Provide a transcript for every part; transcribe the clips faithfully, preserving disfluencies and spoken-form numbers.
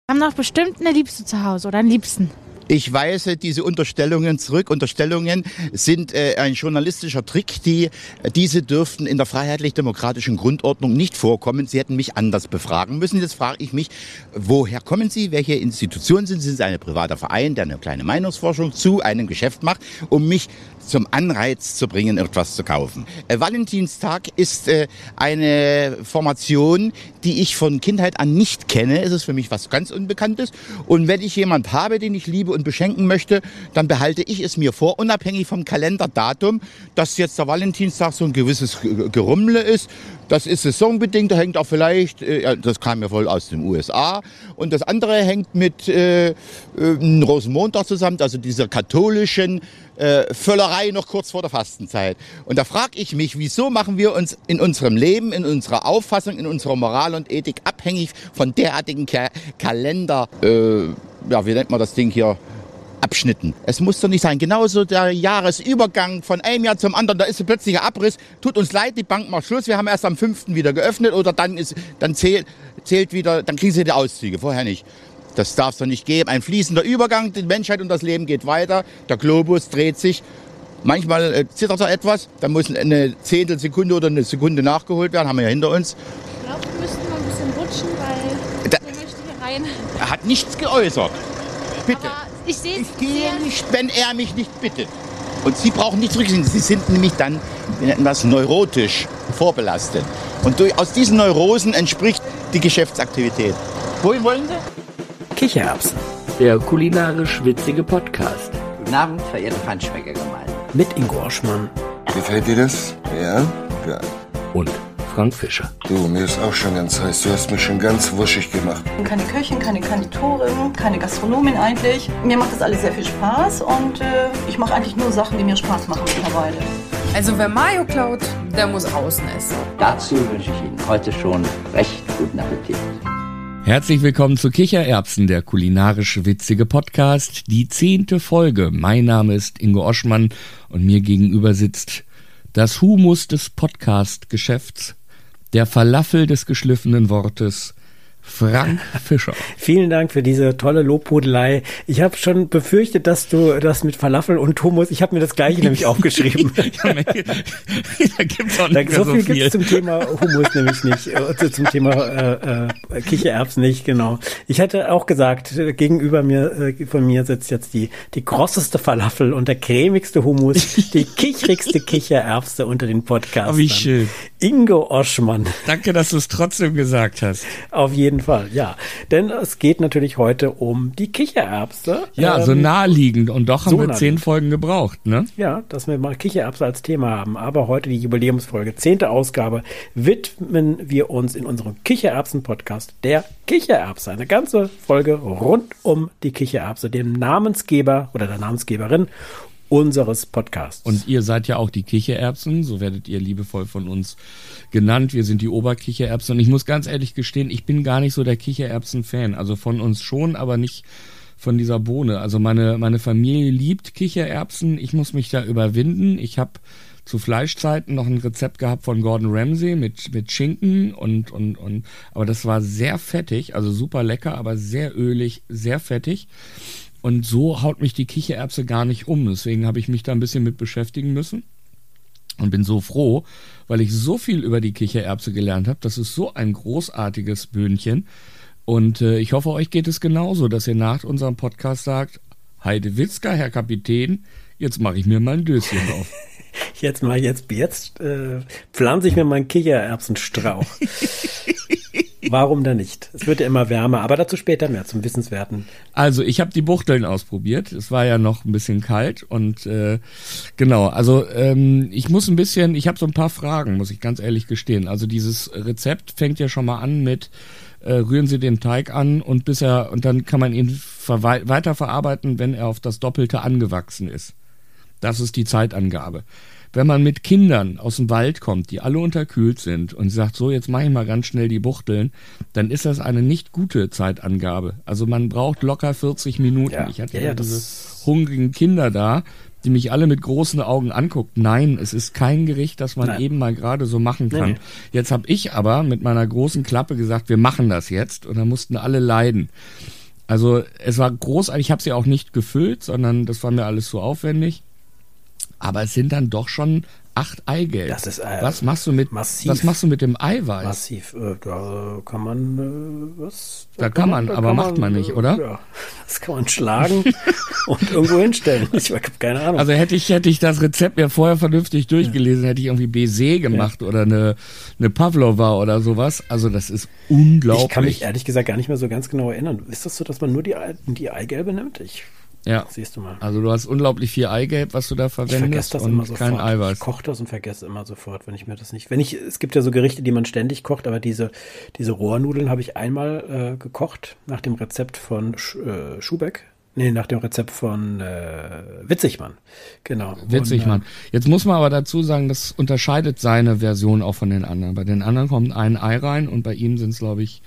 Haben doch bestimmt eine Liebste zu Hause oder einen Liebsten. Ich weise diese Unterstellungen zurück. Unterstellungen sind äh, ein journalistischer Trick. Die, diese dürften in der freiheitlich-demokratischen Grundordnung nicht vorkommen. Sie hätten mich anders befragen müssen. Jetzt frage ich mich, woher kommen Sie? Welche Institution sind Sie? Sind Sie ein privater Verein, der eine kleine Meinungsforschung zu einem Geschäft macht, um mich zum Anreiz zu bringen, etwas zu kaufen? Äh, Valentinstag ist äh, eine Formation, die ich von Kindheit an nicht kenne. Es ist für mich was ganz Unbekanntes. Und wenn ich jemand habe, den ich liebe und beschenken möchte, dann behalte ich es mir vor, unabhängig vom Kalenderdatum, dass jetzt der Valentinstag so ein gewisses Gerummle ist. Das ist saisonbedingt, da hängt auch vielleicht, äh, das kam ja wohl aus den U S A. Und das andere hängt mit äh, äh, Rosenmontag zusammen, also dieser katholischen äh, Völlerei noch kurz vor der Fastenzeit. Und da frage ich mich, wieso machen wir uns in unserem Leben, in unserer Auffassung, in unserer Moral und Ethik abhängig von derartigen Ka- Kalender, äh, ja, wie nennt man das Ding hier? Abschnitten. Es muss doch nicht sein. Genauso der Jahresübergang von einem Jahr zum anderen, da ist plötzlich ein Abriss. Tut uns leid, die Bank macht Schluss. Wir haben erst am fünften wieder geöffnet oder dann ist, dann zählt, zählt wieder, dann kriegen Sie die Auszüge. Vorher nicht. Das darf es doch nicht geben. Ein fließender Übergang, die Menschheit und das Leben geht weiter. Der Globus dreht sich. Manchmal äh, zittert er etwas. Dann muss eine Zehntelsekunde oder eine Sekunde nachgeholt werden. Haben wir ja hinter uns. Ich glaube, wir müssten mal ein bisschen rutschen, weil da, der möchte hier rein. Er hat nichts geäußert. Bitte. Aber ich sehe Ich gehe nicht, wenn er mich nicht bittet. Und Sie brauchen nicht zurückziehen. Sie sind nämlich dann, wir nennen das neurotisch, vorbelastet. Und durch, aus diesen Neurosen entspricht die Geschäftsaktivität. Wohin wollen Sie? Kichererbsen, der kulinarisch witzige Podcast. Guten Abend, verehrte Feinschmeckergemeinde. Mit Ingo Oschmann. Gefällt dir das? Ja? Geil. Und Frank Fischer. Du, mir ist auch schon ganz heiß. Du hast mich schon ganz wuschig gemacht. Keine Köchin, keine Konditorin, keine Gastronomin eigentlich. Mir macht das alles sehr viel Spaß und äh, ich mache eigentlich nur Sachen, die mir Spaß machen mittlerweile. Also wer Mayo klaut, der muss außen essen. Dazu wünsche ich Ihnen heute schon recht guten Appetit. Herzlich willkommen zu Kichererbsen, der kulinarisch witzige Podcast, die zehnte Folge. Mein Name ist Ingo Oschmann und mir gegenüber sitzt das Humus des Podcast-Geschäfts, der Falafel des geschliffenen Wortes, Frank Fischer. Vielen Dank für diese tolle Lobhudelei. Ich habe schon befürchtet, dass du das mit Falafel und Hummus, ich habe mir das Gleiche nämlich aufgeschrieben. Ja, da gibt's auch nicht so, so viel viel gibt's zum Thema Hummus nämlich nicht, äh, zum Thema äh, äh, Kichererbsen nicht, genau. Ich hätte auch gesagt, gegenüber mir, äh, von mir sitzt jetzt die die krosseste Falafel und der cremigste Hummus, die kicherigste Kichererbse unter den Podcastern. Oh, wie schön. Ingo Oschmann. Danke, dass du es trotzdem gesagt hast. Auf jeden Fall, ja. Denn es geht natürlich heute um die Kichererbse. Ja, ähm, so naheliegend. Und doch haben so wir zehn Folgen gebraucht, ne? Ja, dass wir mal Kichererbse als Thema haben. Aber heute die Jubiläumsfolge, zehnte Ausgabe, widmen wir uns in unserem Kichererbsen-Podcast der Kichererbse. Eine ganze Folge rund um die Kichererbse, dem Namensgeber oder der Namensgeberin unseres Podcasts. Und ihr seid ja auch die Kichererbsen, so werdet ihr liebevoll von uns genannt. Wir sind die Oberkichererbsen und ich muss ganz ehrlich gestehen, ich bin gar nicht so der Kichererbsen-Fan. Also von uns schon, aber nicht von dieser Bohne. Also meine meine Familie liebt Kichererbsen. Ich muss mich da überwinden. Ich habe zu Fleischzeiten noch ein Rezept gehabt von Gordon Ramsay mit mit Schinken und und und. Aber das war sehr fettig, also super lecker, aber sehr ölig, sehr fettig. Und so haut mich die Kichererbse gar nicht um. Deswegen habe ich mich da ein bisschen mit beschäftigen müssen und bin so froh, weil ich so viel über die Kichererbse gelernt habe. Das ist so ein großartiges Böhnchen. Und äh, ich hoffe, euch geht es genauso, dass ihr nach unserem Podcast sagt, Heide Witzka, Herr Kapitän, jetzt mache ich mir mal ein Döschen auf. Jetzt mal, jetzt, jetzt äh, pflanze ich mir meinen Kichererbsenstrauch. Warum denn nicht? Es wird ja immer wärmer, aber dazu später mehr zum Wissenswerten. Also ich habe die Buchteln ausprobiert. Es war ja noch ein bisschen kalt und äh, genau, also ähm, ich muss ein bisschen, ich habe so ein paar Fragen, muss ich ganz ehrlich gestehen. Also dieses Rezept fängt ja schon mal an mit, äh, rühren Sie den Teig an und bis er, und dann kann man ihn verwe- weiterverarbeiten, wenn er auf das Doppelte angewachsen ist. Das ist die Zeitangabe. Wenn man mit Kindern aus dem Wald kommt, die alle unterkühlt sind und sagt, so, jetzt mache ich mal ganz schnell die Buchteln, dann ist das eine nicht gute Zeitangabe. Also man braucht locker vierzig Minuten. Ja, ich hatte ja, ja das diese hungrigen Kinder da, die mich alle mit großen Augen anguckt. Nein, es ist kein Gericht, das man Nein. eben mal gerade so machen kann. Nee. Jetzt habe ich aber mit meiner großen Klappe gesagt, wir machen das jetzt, und dann mussten alle leiden. Also es war großartig, ich habe sie auch nicht gefüllt, sondern das war mir alles zu aufwendig. Aber es sind dann doch schon acht Eigelb. Das ist, äh, was machst du mit massiv. Was machst du mit dem Eiweiß? Massiv. Äh, da kann man äh, was. Da, da kann man, da aber kann macht man, man nicht, oder? Ja, das kann man schlagen und irgendwo hinstellen. Ich habe keine Ahnung. Also hätte ich hätte ich das Rezept mir vorher vernünftig durchgelesen, hätte ich irgendwie Baiser gemacht ja. oder eine eine Pavlova oder sowas. Also das ist unglaublich. Ich kann mich ehrlich gesagt gar nicht mehr so ganz genau erinnern. Ist das so, dass man nur die die Eigelbe nimmt? Ich Ja, siehst du mal. Also du hast unglaublich viel Eigelb, was du da verwendest. Ich vergesse das und immer sofort. Kein Eiweiß. Ich koche das und vergesse immer sofort, wenn ich mir das nicht. Wenn ich, es gibt ja so Gerichte, die man ständig kocht, aber diese diese Rohrnudeln habe ich einmal äh, gekocht nach dem Rezept von Sch, äh, Schubeck. Nee, nach dem Rezept von äh, Witzigmann. Genau. Witzigmann. Jetzt muss man aber dazu sagen, das unterscheidet seine Version auch von den anderen. Bei den anderen kommt ein Ei rein und bei ihm sind es, glaube ich,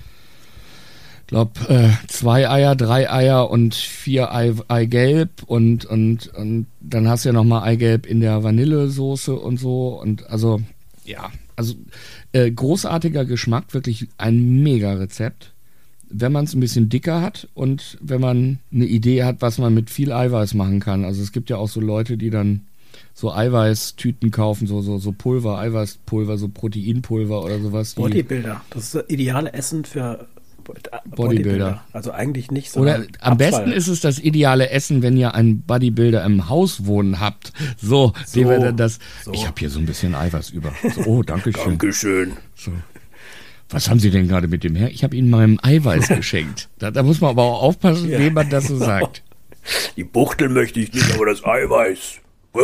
glaube äh, zwei Eier, drei Eier und vier Ei, Eigelb und und und dann hast du ja noch mal Eigelb in der Vanillesoße und so und also ja, also äh, großartiger Geschmack, wirklich ein mega Rezept. Wenn man es ein bisschen dicker hat und wenn man eine Idee hat, was man mit viel Eiweiß machen kann. Also es gibt ja auch so Leute, die dann so Eiweißtüten kaufen, so so so Pulver, Eiweißpulver, so Proteinpulver oder sowas. Bodybuilder, das ist das ideale Essen für Bodybuilder. Bodybuilder. Also eigentlich nicht so. Oder am besten ist es das ideale Essen, wenn ihr einen Bodybuilder im Haus wohnen habt. So, so dem wir dann das. So. Ich habe hier so ein bisschen Eiweiß über. So, oh, danke schön. Dankeschön. So. Was haben Sie denn gerade mit dem her? Ich habe Ihnen meinem Eiweiß geschenkt. Da, da muss man aber auch aufpassen, ja. wem man das so sagt. Die Buchtel möchte ich nicht, aber das Eiweiß.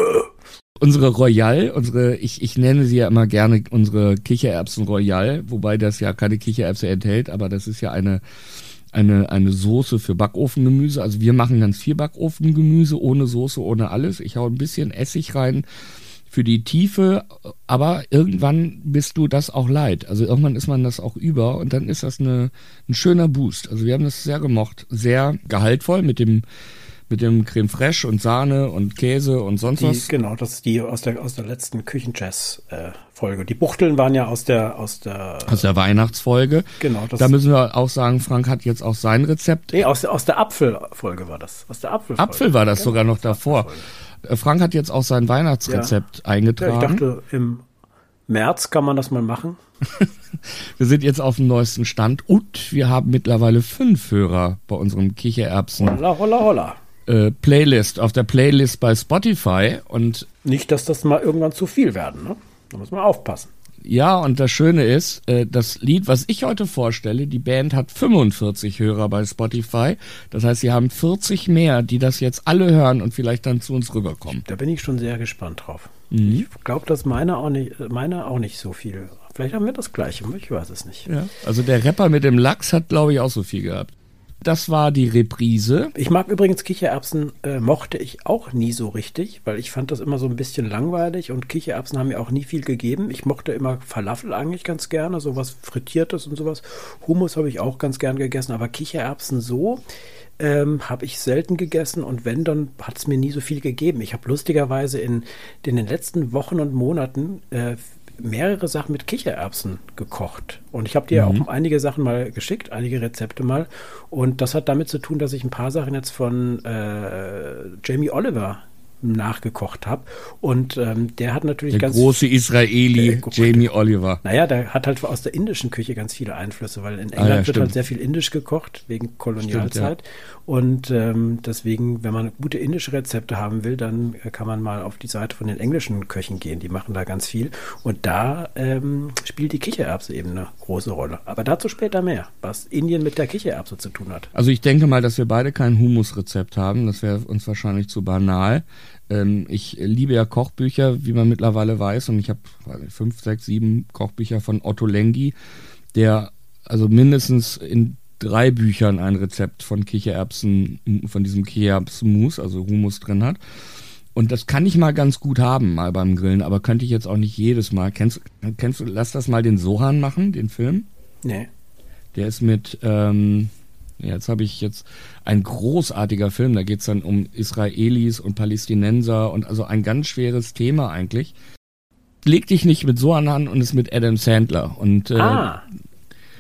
Unsere Royal, unsere, ich, ich nenne sie ja immer gerne unsere Kichererbsen Royal, wobei das ja keine Kichererbse enthält, aber das ist ja eine, eine, eine Soße für Backofengemüse. Also wir machen ganz viel Backofengemüse, ohne Soße, ohne alles. Ich hau ein bisschen Essig rein für die Tiefe, aber irgendwann bist du das auch leid. Also irgendwann ist man das auch über und dann ist das eine, ein schöner Boost. Also wir haben das sehr gemocht, sehr gehaltvoll mit dem mit dem Creme Fraiche und Sahne und Käse und sonst die, was. Genau, das ist die aus der aus der letzten Küchenjazz-Folge. Die Buchteln waren ja aus der aus der aus der Weihnachtsfolge. Genau. Das da müssen wir auch sagen, Frank hat jetzt auch sein Rezept. Nee, aus der aus der Apfelfolge war das. Aus der Apfelfolge. Apfel war das genau. sogar noch davor. Apfelfolge. Frank hat jetzt auch sein Weihnachtsrezept ja. eingetragen. Ja, ich dachte, im März kann man das mal machen. Wir sind jetzt auf dem neuesten Stand und wir haben mittlerweile fünf Hörer bei unserem Kichererbsen. Holla, holla, holla. Äh, Playlist, auf der Playlist bei Spotify und nicht, dass das mal irgendwann zu viel werden, ne? Da muss man aufpassen. Ja, und das Schöne ist, äh, das Lied, was ich heute vorstelle, die Band hat fünfundvierzig Hörer bei Spotify. Das heißt, sie haben vierzig mehr, die das jetzt alle hören und vielleicht dann zu uns rüberkommen. Da bin ich schon sehr gespannt drauf. Mhm. Ich glaube, dass meine auch nicht, meine auch nicht so viel. Vielleicht haben wir das Gleiche, ich weiß es nicht. Ja, also der Rapper mit dem Lachs hat, glaube ich, auch so viel gehabt. Das war die Reprise. Ich mag übrigens Kichererbsen, äh, mochte ich auch nie so richtig, weil ich fand das immer so ein bisschen langweilig und Kichererbsen haben mir auch nie viel gegeben. Ich mochte immer Falafel eigentlich ganz gerne, sowas Frittiertes und sowas. Hummus habe ich auch ganz gern gegessen, aber Kichererbsen so ähm, habe ich selten gegessen und wenn, dann hat es mir nie so viel gegeben. Ich habe lustigerweise in, in den letzten Wochen und Monaten äh, mehrere Sachen mit Kichererbsen gekocht. Und ich habe dir mhm. auch einige Sachen mal geschickt, einige Rezepte mal. Und das hat damit zu tun, dass ich ein paar Sachen jetzt von äh, Jamie Oliver nachgekocht habe. Und ähm, der hat natürlich der ganz... Der große Israeli äh, Jamie Oliver. Naja, der hat halt aus der indischen Küche ganz viele Einflüsse, weil in England ah, ja, wird stimmt. halt sehr viel indisch gekocht, wegen Kolonialzeit. Stimmt, ja. Und ähm, deswegen, wenn man gute indische Rezepte haben will, dann äh, kann man mal auf die Seite von den englischen Köchen gehen. Die machen da ganz viel. Und da ähm, spielt die Kichererbse eben eine große Rolle. Aber dazu später mehr, was Indien mit der Kichererbse zu tun hat. Also ich denke mal, dass wir beide kein Humusrezept haben. Das wäre uns wahrscheinlich zu banal. Ähm, ich liebe ja Kochbücher, wie man mittlerweile weiß. Und ich habe fünf, sechs, sieben Kochbücher von Otto Lengi, der also mindestens in drei Büchern ein Rezept von Kichererbsen, von diesem Kichererbsenmus, also Hummus drin hat. Und das kann ich mal ganz gut haben, mal beim Grillen, aber könnte ich jetzt auch nicht jedes Mal. Kennst, kennst du, lass das mal den Sohan machen, den Film? Nee. Der ist mit, ähm, jetzt habe ich jetzt ein großartiger Film, da geht es dann um Israelis und Palästinenser und also ein ganz schweres Thema eigentlich. Leg dich nicht mit Sohan an und ist mit Adam Sandler. Und äh, ah.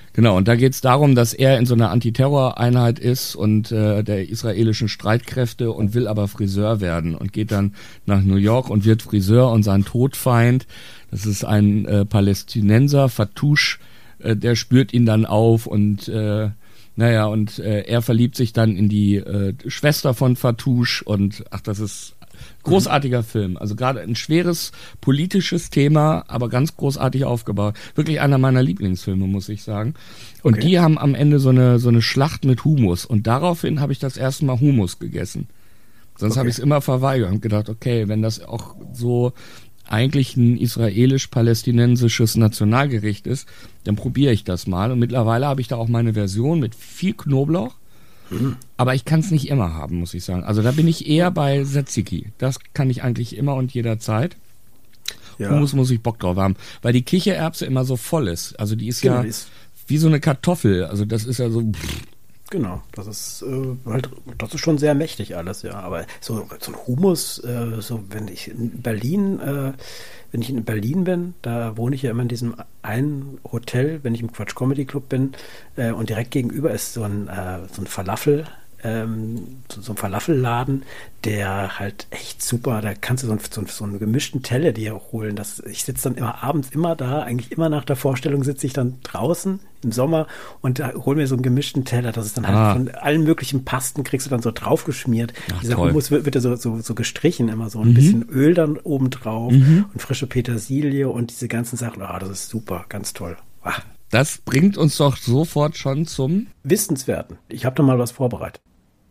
Genau, und da geht es darum, dass er in so einer Antiterror-Einheit ist und äh, der israelischen Streitkräfte und will aber Friseur werden und geht dann nach New York und wird Friseur und sein Todfeind, das ist ein äh, Palästinenser, Fatouche, äh, der spürt ihn dann auf und äh, naja, und äh, er verliebt sich dann in die äh, Schwester von Fatouche und ach, das ist großartiger Film. Also gerade ein schweres politisches Thema, aber ganz großartig aufgebaut. Wirklich einer meiner Lieblingsfilme, muss ich sagen. Und Okay. die haben am Ende so eine so eine Schlacht mit Hummus. Und daraufhin habe ich das erste Mal Hummus gegessen. Sonst Okay. habe ich es immer verweigert und gedacht, okay, wenn das auch so eigentlich ein israelisch-palästinensisches Nationalgericht ist, dann probiere ich das mal. Und mittlerweile habe ich da auch meine Version mit viel Knoblauch. Aber ich kann es nicht immer haben, muss ich sagen. Also da bin ich eher bei Tzatziki. Das kann ich eigentlich immer und jederzeit. Ja. Hummus muss ich Bock drauf haben. Weil die Kichererbse immer so voll ist. Also die ist Genau, ja die ist- wie so eine Kartoffel. Also das ist ja so... Genau, das ist äh, halt, das ist schon sehr mächtig alles, ja. Aber so, so ein Hummus, äh, so wenn ich in Berlin, äh, wenn ich in Berlin bin, da wohne ich ja immer in diesem einen Hotel, wenn ich im Quatsch Comedy Club bin, äh, und direkt gegenüber ist so ein, äh, so ein Falafel, ähm, so, so ein Falafelladen, der halt echt super, da kannst du so, ein, so, so einen gemischten Teller dir auch holen. Das, ich sitze dann immer abends immer da, eigentlich immer nach der Vorstellung sitze ich dann draußen im Sommer und da hol mir so einen gemischten Teller. Das ist dann halt Ah. von allen möglichen Pasten kriegst du dann so draufgeschmiert. Ach, Dieser toll. Hummus wird, wird ja so, so, so gestrichen, immer so ein bisschen Öl dann oben drauf und frische Petersilie und diese ganzen Sachen. Ah, das ist super, ganz toll. Ah, Das bringt uns doch sofort schon zum... Wissenswerten. Ich habe da mal was vorbereitet.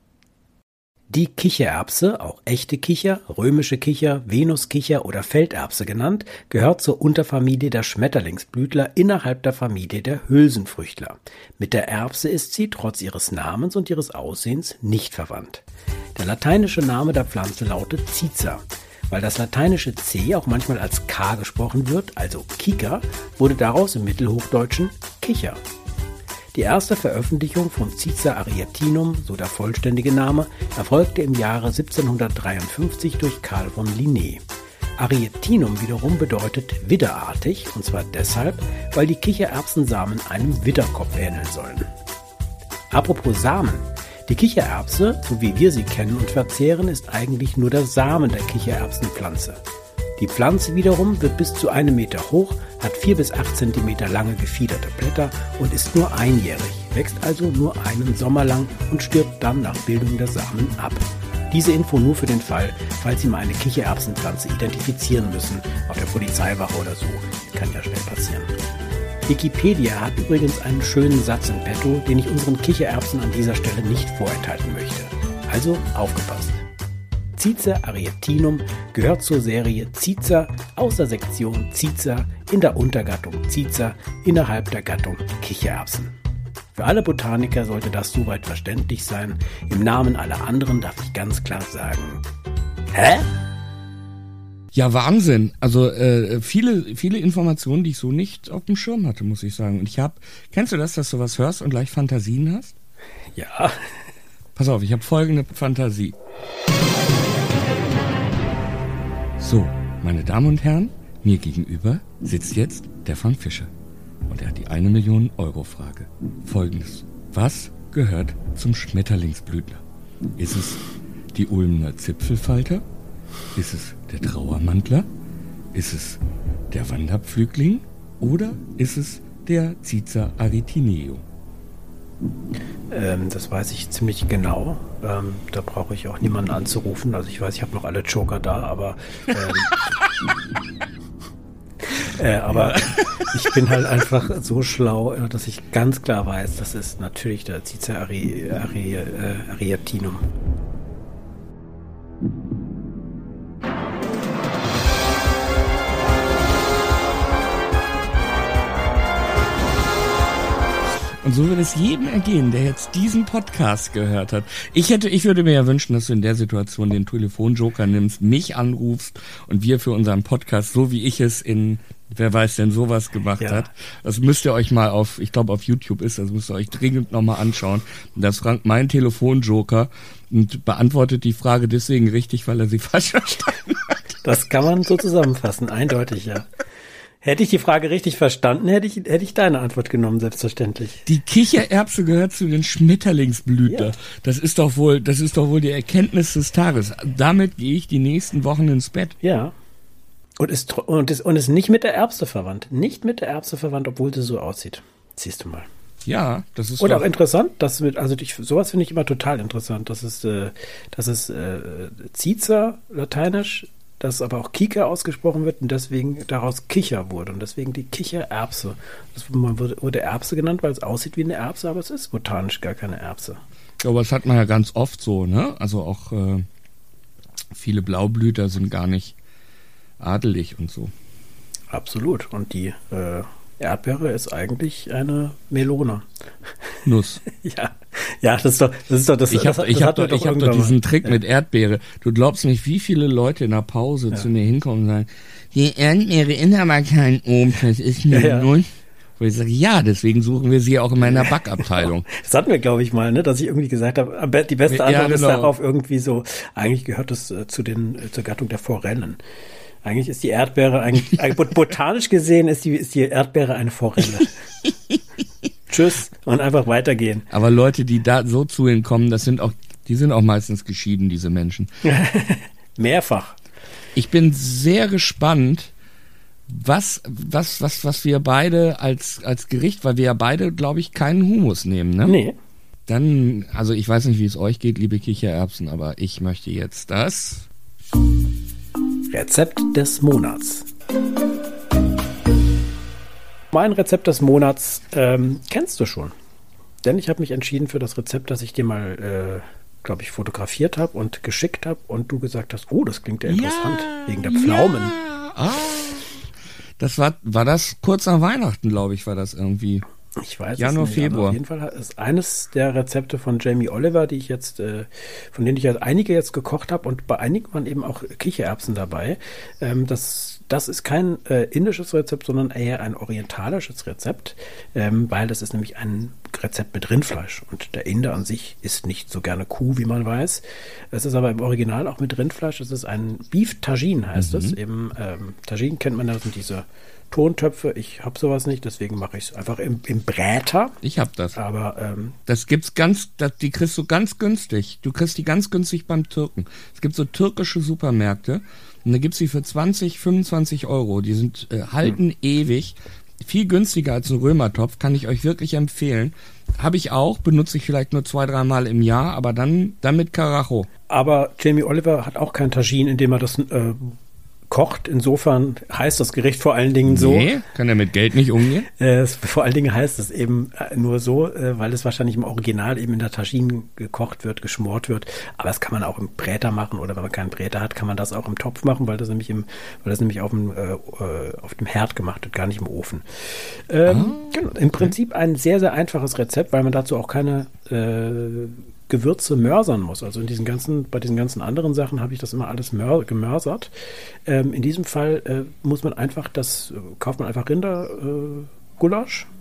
Die Kichererbse, auch echte Kicher, römische Kicher, Venuskicher oder Felderbse genannt, gehört zur Unterfamilie der Schmetterlingsblütler innerhalb der Familie der Hülsenfrüchtler. Mit der Erbse ist sie, trotz ihres Namens und ihres Aussehens, nicht verwandt. Der lateinische Name der Pflanze lautet Ciza. Weil das lateinische C auch manchmal als K gesprochen wird, also Kika, wurde daraus im Mittelhochdeutschen Kicher. Die erste Veröffentlichung von Ciza arietinum, so der vollständige Name, erfolgte im Jahre siebzehnhundertdreiundfünfzig durch Karl von Linné. Arietinum wiederum bedeutet widderartig, und zwar deshalb, weil die Kichererbsensamen einem Widderkopf ähneln sollen. Apropos Samen. Die Kichererbse, so wie wir sie kennen und verzehren, ist eigentlich nur der Samen der Kichererbsenpflanze. Die Pflanze wiederum wird bis zu einem Meter hoch, hat vier bis acht Zentimeter lange gefiederte Blätter und ist nur einjährig, wächst also nur einen Sommer lang und stirbt dann nach Bildung der Samen ab. Diese Info nur für den Fall, falls Sie mal eine Kichererbsenpflanze identifizieren müssen, auf der Polizeiwache oder so. Kann ja schnell passieren. Wikipedia hat übrigens einen schönen Satz in petto, den ich unseren Kichererbsen an dieser Stelle nicht vorenthalten möchte. Also aufgepasst. Ciza arietinum gehört zur Serie Ciza aus der Sektion Ciza in der Untergattung Ciza innerhalb der Gattung Kichererbsen. Für alle Botaniker sollte das soweit verständlich sein. Im Namen aller anderen darf ich ganz klar sagen: Hä? Ja, Wahnsinn. Also äh, viele viele Informationen, die ich so nicht auf dem Schirm hatte, muss ich sagen. Und ich habe, kennst du das, dass du was hörst und gleich Fantasien hast? Ja. Pass auf, ich habe folgende Fantasie. So, meine Damen und Herren, mir gegenüber sitzt jetzt der Frank Fischer. Und er hat die eine Million Euro Frage. Folgendes. Was gehört zum Schmetterlingsblütler? Ist es die Ulmener Zipfelfalter? Ist es der Trauermantler? Ist es der Wanderpflügling? Oder ist es der Ciza arietineo? Ähm, das weiß ich ziemlich genau. Ähm, da brauche ich auch niemanden anzurufen. Also ich weiß, ich habe noch alle Joker da, aber ähm, äh, aber ich bin halt einfach so schlau, äh, dass ich ganz klar weiß, das ist natürlich der Ciza ari, ari, äh, arietinum. Und so wird es jedem ergehen, der jetzt diesen Podcast gehört hat. Ich hätte, ich würde mir ja wünschen, dass du in der Situation den Telefonjoker nimmst, mich anrufst und wir für unseren Podcast, so wie ich es in, wer weiß denn sowas gemacht Ja. hat. Das müsst ihr euch mal auf, ich glaube auf YouTube ist, das müsst ihr euch dringend nochmal anschauen. Das Frank mein Telefonjoker und beantwortet die Frage deswegen richtig, weil er sie falsch verstanden hat. Das kann man so zusammenfassen, eindeutig, ja. Hätte ich die Frage richtig verstanden, hätte ich, hätte ich deine Antwort genommen, selbstverständlich. Die Kichererbse gehört zu den Schmetterlingsblüten. Ja. Das ist doch wohl, das ist doch wohl die Erkenntnis des Tages. Damit gehe ich die nächsten Wochen ins Bett. Ja. Und ist, und ist, und ist nicht mit der Erbse verwandt. Nicht mit der Erbse verwandt, obwohl sie so aussieht. Siehst du mal. Ja, das ist Und doch auch interessant, dass mit, also ich, sowas finde ich immer total interessant. Das ist, äh, das ist äh, Zizer, lateinisch, das aber auch Kika ausgesprochen wird und deswegen daraus Kicher wurde und deswegen die Kichererbse. Das wurde, wurde Erbse genannt, weil es aussieht wie eine Erbse, aber es ist botanisch gar keine Erbse. Ja, aber das hat man ja ganz oft so, ne? Also auch äh, viele Blaublüter sind gar nicht adelig und so. Absolut. Und die äh, Erdbeere ist eigentlich eine Melone. Nuss. ja, ja, das ist doch, das ist doch das. Ich habe das, das hab doch, ich hab doch diesen Trick ja. mit Erdbeere. Du glaubst nicht, wie viele Leute in der Pause ja. zu mir hinkommen und sagen, die Erdbeere ist aber kein Obst, das ist eine ja, ja. Nuss. Wo ich sage, ja, deswegen suchen wir sie auch in meiner Backabteilung. Das hatten wir, glaube ich, mal, ne, dass ich irgendwie gesagt habe, die beste Antwort ja, genau. ist darauf irgendwie so, eigentlich gehört das äh, zu den äh, zur Gattung der Forellen. Eigentlich ist die Erdbeere, eigentlich, botanisch gesehen ist die, ist die Erdbeere eine Forelle. Tschüss und einfach weitergehen. Aber Leute, die da so zu ihnen kommen, das sind auch, die sind auch meistens geschieden, diese Menschen. Mehrfach. Ich bin sehr gespannt, was, was, was, was wir beide als, als Gericht, weil wir ja beide, glaube ich, keinen Hummus nehmen, ne? Nee. Dann, also ich weiß nicht, wie es euch geht, liebe Kichererbsen, aber ich möchte jetzt das Rezept des Monats. Mein Rezept des Monats ähm, kennst du schon. Denn ich habe mich entschieden für das Rezept, das ich dir mal, äh, glaube ich, fotografiert habe und geschickt habe und du gesagt hast, oh, das klingt ja interessant, ja, wegen der Pflaumen. Ja. Ah, das war, war das kurz nach Weihnachten, glaube ich, war das irgendwie. Ich weiß Januar, es nicht, Februar. Auf jeden Fall ist eines der Rezepte von Jamie Oliver, die ich jetzt, äh, von denen ich ja einige jetzt gekocht habe und bei einigen waren eben auch Kichererbsen dabei. Ähm, das, das ist kein äh, indisches Rezept, sondern eher ein orientalisches Rezept, ähm, weil das ist nämlich ein Rezept mit Rindfleisch und der Inder an sich isst nicht so gerne Kuh, wie man weiß. Es ist aber im Original auch mit Rindfleisch. Es ist ein Beef Tagine, heißt es. Mhm. Eben ähm, Tagine kennt man, das sind diese Tontöpfe, ich habe sowas nicht, deswegen mache ich es einfach im, im Bräter. Ich habe das. Aber ähm, das gibt's ganz, das, die kriegst du ganz günstig. Du kriegst die ganz günstig beim Türken. Es gibt so türkische Supermärkte und da gibt's die für zwanzig, fünfundzwanzig Euro. Die sind äh, halten hm. ewig. Viel günstiger als ein Römertopf, kann ich euch wirklich empfehlen. Habe ich auch, benutze ich vielleicht nur zwei, dreimal im Jahr, aber dann, dann mit Karacho. Aber Jamie Oliver hat auch kein Tagine, indem er das äh, kocht. Insofern heißt das Gericht vor allen Dingen so. Nee, kann er mit Geld nicht umgehen? Äh, vor allen Dingen heißt es eben nur so, äh, weil es wahrscheinlich im Original eben in der Tagine gekocht wird, geschmort wird. Aber das kann man auch im Bräter machen oder wenn man keinen Bräter hat, kann man das auch im Topf machen, weil das nämlich im, weil das nämlich auf dem, äh, auf dem Herd gemacht wird, gar nicht im Ofen. Ähm, ah, genau, im okay. Prinzip ein sehr, sehr einfaches Rezept, weil man dazu auch keine äh, Gewürze mörsern muss. Also in diesen ganzen, bei diesen ganzen anderen Sachen habe ich das immer alles mör- gemörsert. Ähm, in diesem Fall äh, muss man einfach das, äh, kauft man einfach Rindergulasch. Äh,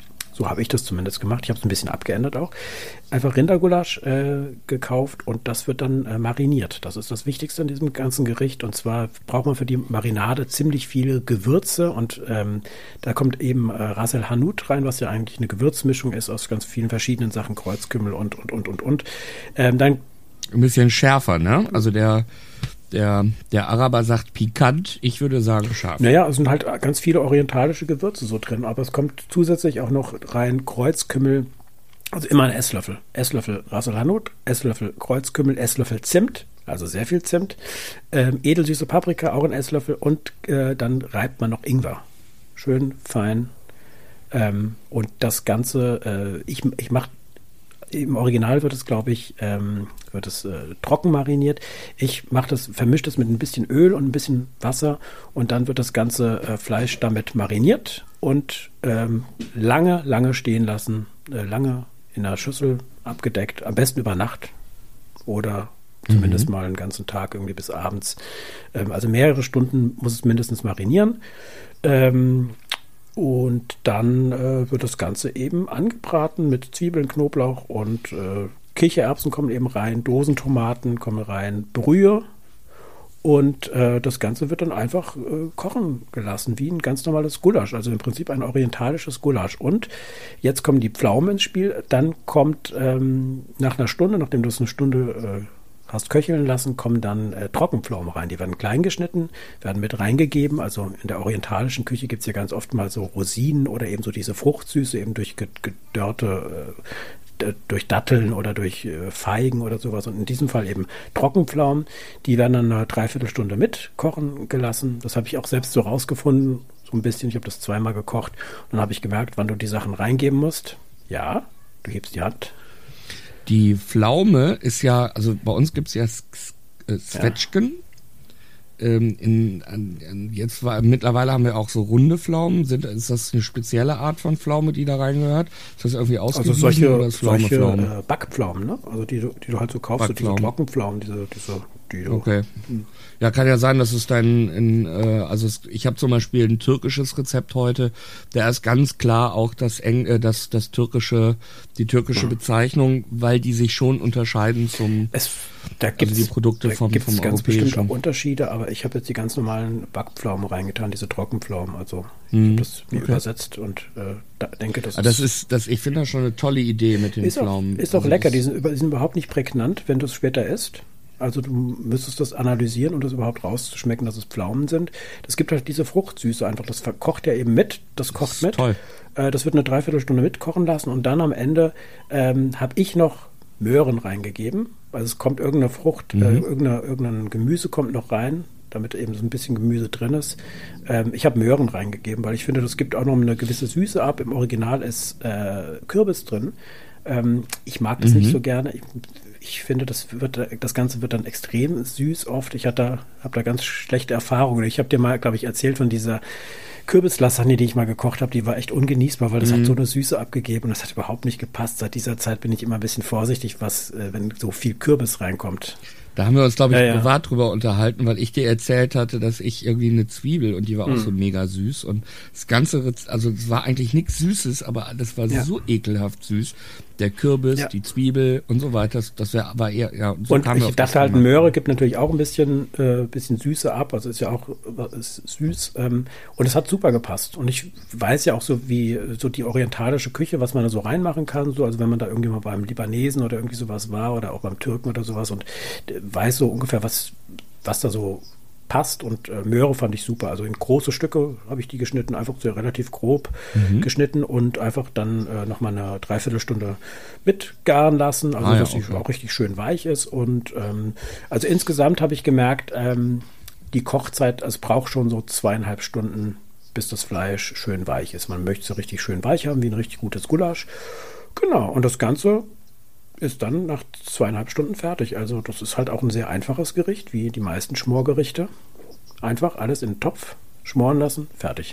so habe ich das zumindest gemacht. Ich habe es ein bisschen abgeändert auch. Einfach Rindergulasch äh, gekauft und das wird dann äh, mariniert. Das ist das Wichtigste in diesem ganzen Gericht. Und zwar braucht man für die Marinade ziemlich viele Gewürze und ähm, da kommt eben äh, Ras El Hanout rein, was ja eigentlich eine Gewürzmischung ist aus ganz vielen verschiedenen Sachen, Kreuzkümmel und, und, und, und, und. Ähm, dann ein bisschen schärfer, ne? Also der Der, der Araber sagt pikant, ich würde sagen scharf. Naja, es sind halt ganz viele orientalische Gewürze so drin, aber es kommt zusätzlich auch noch rein Kreuzkümmel, also immer ein Esslöffel. Esslöffel Ras El Hanout, Esslöffel Kreuzkümmel, Esslöffel Zimt, also sehr viel Zimt, ähm, edelsüße Paprika, auch ein Esslöffel und äh, dann reibt man noch Ingwer. Schön fein. Ähm, und das Ganze, äh, ich, ich mache im Original wird es, glaube ich, ähm, wird es äh, trocken mariniert. Ich mache das, vermische das mit ein bisschen Öl und ein bisschen Wasser und dann wird das ganze äh, Fleisch damit mariniert und ähm, lange, lange stehen lassen, äh, lange in der Schüssel abgedeckt, am besten über Nacht oder zumindest mhm. mal einen ganzen Tag irgendwie bis abends. Ähm, also mehrere Stunden muss es mindestens marinieren. Ähm, Und dann äh, wird das Ganze eben angebraten mit Zwiebeln, Knoblauch und äh, Kichererbsen kommen eben rein, Dosentomaten kommen rein, Brühe Und äh, das Ganze wird dann einfach äh, kochen gelassen, wie ein ganz normales Gulasch. Also im Prinzip ein orientalisches Gulasch. Und jetzt kommen die Pflaumen ins Spiel. Dann kommt ähm, nach einer Stunde, nachdem du es eine Stunde äh, hast köcheln lassen, kommen dann äh, Trockenpflaumen rein. Die werden klein geschnitten, werden mit reingegeben. Also in der orientalischen Küche gibt es ja ganz oft mal so Rosinen oder eben so diese Fruchtsüße, eben durch gedörrte äh, durch Datteln oder durch äh, Feigen oder sowas und in diesem Fall eben Trockenpflaumen. Die werden dann eine Dreiviertelstunde mitkochen gelassen. Das habe ich auch selbst so rausgefunden, so ein bisschen. Ich habe das zweimal gekocht und dann habe ich gemerkt, wann du die Sachen reingeben musst. Ja, du hebst die Hand. Die Pflaume ist ja, also bei uns gibt es ja Zwetschgen. Ja. Ähm, in, an, an, jetzt war, mittlerweile haben wir auch so runde Pflaumen. Sind, ist das eine spezielle Art von Pflaume, die da reingehört? Ist das irgendwie ausgewiesen also solche, oder ist Pflaume, solche Pflaume? Äh, Backpflaumen, ne? Also die, die du halt so kaufst, so diese Trockenpflaumen, diese, diese die du, okay. Ja, kann ja sein, dass es dein, in, äh, also es, ich habe zum Beispiel ein türkisches Rezept heute, da ist ganz klar auch das, Eng, äh, das, das türkische, die türkische ja. Bezeichnung, weil die sich schon unterscheiden zum, es, da gibt's, also die Produkte da vom, gibt's vom ganz europäischen. bestimmt auch Unterschiede, aber ich habe jetzt die ganz normalen Backpflaumen reingetan, diese Trockenpflaumen, also ich hm. habe das mir okay. übersetzt und äh, da, denke, das, das ist, ist, das, ich finde das schon eine tolle Idee mit den ist Pflaumen. Auch, ist auch also lecker, die sind, die sind überhaupt nicht prägnant, wenn du es später isst. Also du müsstest das analysieren, um das überhaupt rauszuschmecken, dass es Pflaumen sind. Das gibt halt diese Fruchtsüße einfach. Das kocht ja eben mit. Das kocht das mit. Toll. Äh, das wird eine Dreiviertelstunde mitkochen lassen. Und dann am Ende ähm, habe ich noch Möhren reingegeben. Also es kommt irgendeine Frucht, mhm. äh, irgendeine, irgendein Gemüse kommt noch rein, damit eben so ein bisschen Gemüse drin ist. Ähm, ich habe Möhren reingegeben, weil ich finde, das gibt auch noch eine gewisse Süße ab. Im Original ist äh, Kürbis drin. Ähm, ich mag das mhm. nicht so gerne. Ich, Ich finde, das wird, das Ganze wird dann extrem süß oft. Ich hatte, habe da ganz schlechte Erfahrungen. Ich habe dir mal, glaube ich, erzählt von dieser Kürbislasagne, die ich mal gekocht habe. Die war echt ungenießbar, weil das mhm. hat so eine Süße abgegeben und das hat überhaupt nicht gepasst. Seit dieser Zeit bin ich immer ein bisschen vorsichtig, was, wenn so viel Kürbis reinkommt. Da haben wir uns, glaube ich, ja, ja. privat drüber unterhalten, weil ich dir erzählt hatte, dass ich irgendwie eine Zwiebel und die war auch mm. so mega süß und das Ganze, also es war eigentlich nichts Süßes, aber das war ja. so ekelhaft süß. Der Kürbis, ja. die Zwiebel und so weiter, das wäre aber eher, ja. So und ich dachte halt, Möhre gibt natürlich auch ein bisschen, äh, bisschen Süße ab, also ist ja auch ist süß ähm, und es hat super gepasst und ich weiß ja auch so, wie so die orientalische Küche, was man da so reinmachen kann, so, also wenn man da irgendwie mal beim Libanesen oder irgendwie sowas war oder auch beim Türken oder sowas und weiß so ungefähr, was, was da so passt und äh, Möhre fand ich super. Also in große Stücke habe ich die geschnitten, einfach so relativ grob mhm. geschnitten und einfach dann äh, nochmal eine Dreiviertelstunde mitgaren lassen, also ah, ja, dass sie okay. auch richtig schön weich ist und ähm, also insgesamt habe ich gemerkt, ähm, die Kochzeit, es braucht schon so zweieinhalb Stunden, bis das Fleisch schön weich ist. Man möchte es so richtig schön weich haben, wie ein richtig gutes Gulasch. Genau, und das Ganze ist dann nach zweieinhalb Stunden fertig. Also das ist halt auch ein sehr einfaches Gericht, wie die meisten Schmorgerichte. Einfach alles in den Topf, schmoren lassen, fertig.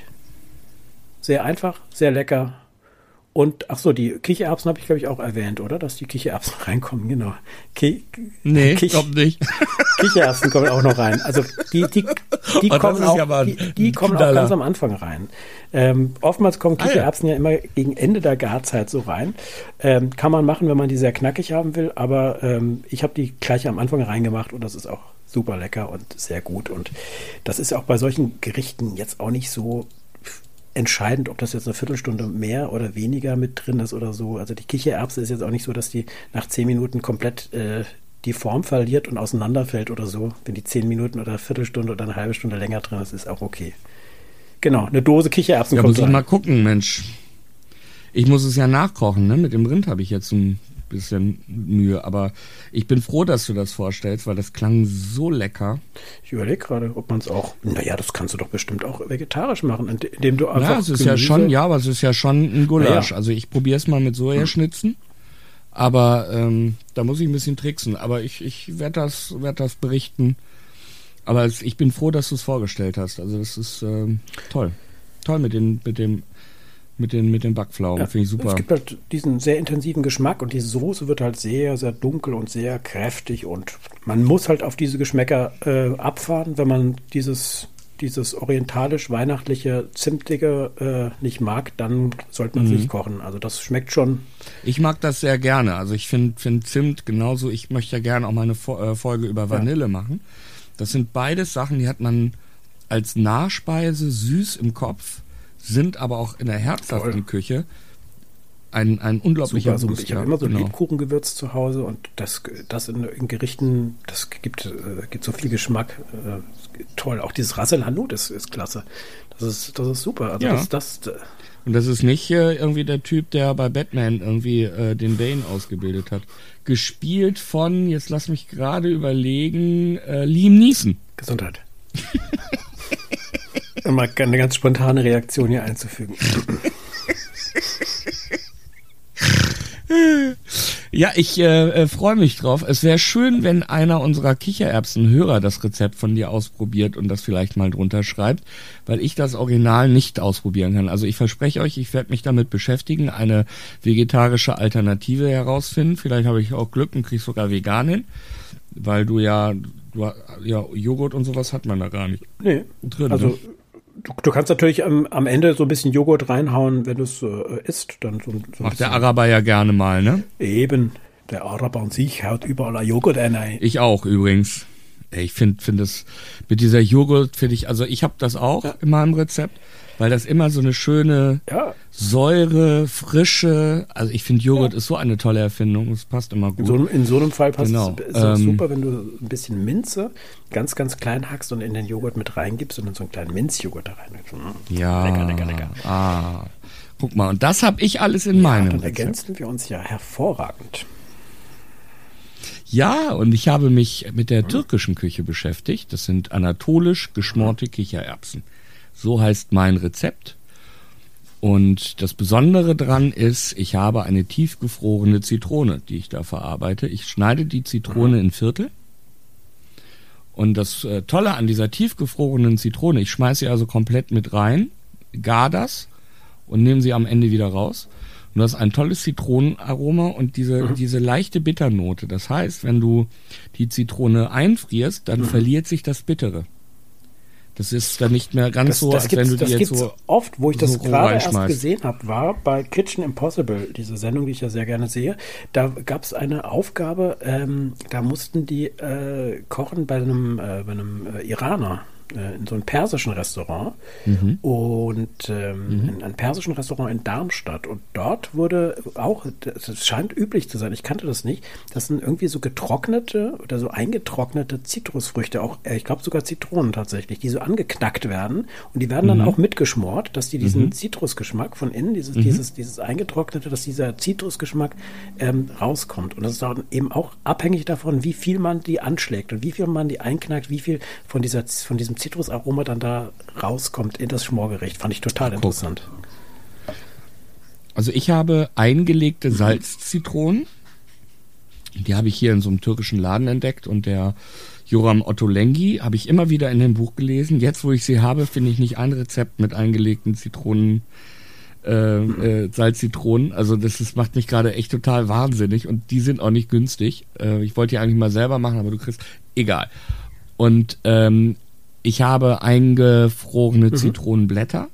Sehr einfach, sehr lecker. Und, ach so, die Kichererbsen habe ich, glaube ich, auch erwähnt, oder? Dass die Kichererbsen reinkommen, genau. Ki- nee, Kich- kommt nicht. Kichererbsen kommen auch noch rein. Also die, die, die oh, kommen, auch, ja die, die kommen auch ganz am Anfang rein. Ähm, oftmals kommen Kichererbsen ah, ja. ja immer gegen Ende der Garzeit so rein. Ähm, kann man machen, wenn man die sehr knackig haben will, aber ähm, ich habe die gleich am Anfang reingemacht und das ist auch super lecker und sehr gut. Und das ist auch bei solchen Gerichten jetzt auch nicht so entscheidend, ob das jetzt eine Viertelstunde mehr oder weniger mit drin ist oder so. Also die Kichererbse ist jetzt auch nicht so, dass die nach zehn Minuten komplett äh, die Form verliert und auseinanderfällt oder so. Wenn die zehn Minuten oder eine Viertelstunde oder eine halbe Stunde länger drin ist, ist auch okay. Genau, eine Dose Kichererbsen ja, kommt muss ich rein. mal gucken, Mensch. Ich muss es ja nachkochen, ne? Mit dem Rind habe ich jetzt ein bisschen Mühe, aber ich bin froh, dass du das vorstellst, weil das klang so lecker. Ich überlege gerade, ob man es auch, naja, das kannst du doch bestimmt auch vegetarisch machen, indem du einfach ja, es ist Gemüse ja schon, ja, aber es ist ja schon ein Gulasch. Ja. Also ich probiere es mal mit Sojaschnitzen, hm. aber ähm, da muss ich ein bisschen tricksen, aber ich, ich werde das, werd das berichten. Aber es, ich bin froh, dass du es vorgestellt hast. Also das ist ähm, toll. Toll mit, den, mit dem Mit den, mit den Backpflaumen, ja, finde ich super. Es gibt halt diesen sehr intensiven Geschmack und die Soße wird halt sehr, sehr dunkel und sehr kräftig und man muss halt auf diese Geschmäcker äh, abfahren, wenn man dieses, dieses orientalisch-weihnachtliche, zimtige äh, nicht mag, dann sollte man es mhm. nicht kochen. Also das schmeckt schon. Ich mag das sehr gerne. Also ich finde find Zimt genauso, ich möchte ja gerne auch mal eine Fo- äh, Folge über Vanille ja. machen. Das sind beides Sachen, die hat man als Nachspeise süß im Kopf, sind aber auch in der herzhaften Voll. Küche ein, ein unglaublicher Super, so, Ich habe immer so ein genau. Lebkuchengewürz zu Hause und das, das in, in Gerichten, das gibt, äh, gibt so viel Geschmack. Äh, toll, auch dieses Ras el Hanout ist, ist klasse. Das ist, das ist super. Also ja. das, das, Und das ist nicht äh, irgendwie der Typ, der bei Batman irgendwie äh, den Bane ausgebildet hat. Gespielt von, jetzt lass mich gerade überlegen, äh, Liam Neeson. Gesundheit. Mal eine ganz spontane Reaktion hier einzufügen. Ja, ich äh, freue mich drauf. Es wäre schön, wenn einer unserer Kichererbsen-Hörer das Rezept von dir ausprobiert und das vielleicht mal drunter schreibt, weil ich das Original nicht ausprobieren kann. Also ich verspreche euch, ich werde mich damit beschäftigen, eine vegetarische Alternative herausfinden. Vielleicht habe ich auch Glück und kriege sogar vegan hin, weil du ja, du, ja Joghurt und sowas hat man da gar nicht nee, drin. Also ne? Du, du kannst natürlich am, am Ende so ein bisschen Joghurt reinhauen, wenn du es äh, isst. Dann so, so Macht der Araber ja gerne mal, ne? Eben. Der Araber an sich haut überall Joghurt rein. Ich auch übrigens. Ich finde find das mit dieser Joghurt, finde ich, also ich habe das auch ja. in meinem Rezept, weil das immer so eine schöne ja. Säure, Frische, also ich finde Joghurt ja. ist so eine tolle Erfindung, es passt immer gut. In so, in so einem Fall passt genau. es ähm, super, wenn du ein bisschen Minze ganz, ganz klein hackst und in den Joghurt mit reingibst und dann so einen kleinen Minzjoghurt da rein. Ja, lecker, lecker, lecker. Ah, guck mal, und das habe ich alles in ja, meinem dann Rezept. ergänzen wir uns ja hervorragend. Ja, und ich habe mich mit der türkischen Küche beschäftigt. Das sind anatolisch geschmorte Kichererbsen. So heißt mein Rezept. Und das Besondere dran ist, ich habe eine tiefgefrorene Zitrone, die ich da verarbeite. Ich schneide die Zitrone in Viertel. Und das äh, Tolle an dieser tiefgefrorenen Zitrone, ich schmeiße sie also komplett mit rein, gar das und nehme sie am Ende wieder raus. Und das ist ein tolles Zitronenaroma und diese, mhm. diese leichte Bitternote. Das heißt, wenn du die Zitrone einfrierst, dann mhm. verliert sich das Bittere. Das ist dann nicht mehr ganz das, so, das als gibt's, wenn du die das jetzt gibt's so oft, wo ich das so gerade erst gesehen habe, war bei Kitchen Impossible, diese Sendung, die ich ja sehr gerne sehe. Da gab es eine Aufgabe, ähm, da mussten die äh, kochen bei einem, äh, bei einem äh, Iraner in so einem persischen Restaurant mhm. und ähm, mhm. in einem persischen Restaurant in Darmstadt und dort wurde auch, es scheint üblich zu sein, ich kannte das nicht, das sind irgendwie so getrocknete oder so eingetrocknete Zitrusfrüchte, auch ich glaube sogar Zitronen tatsächlich, die so angeknackt werden und die werden dann mhm. auch mitgeschmort, dass die diesen mhm. Zitrusgeschmack von innen, dieses, mhm. dieses, dieses eingetrocknete, dass dieser Zitrusgeschmack ähm, rauskommt und das ist dann eben auch abhängig davon, wie viel man die anschlägt und wie viel man die einknackt, wie viel von dieser, von diesem Zitrusaroma dann da rauskommt in das Schmorgericht. Fand ich total Guck. interessant. Also ich habe eingelegte Salzzitronen. Die habe ich hier in so einem türkischen Laden entdeckt und der Joram Ottolengi habe ich immer wieder in dem Buch gelesen. Jetzt, wo ich sie habe, finde ich nicht ein Rezept mit eingelegten Zitronen, äh, äh, Salzzitronen. Also das ist, macht mich gerade echt total wahnsinnig und die sind auch nicht günstig. Äh, ich wollte die eigentlich mal selber machen, aber du kriegst, egal. Und ähm, ich habe eingefrorene mhm. Zitronenblätter.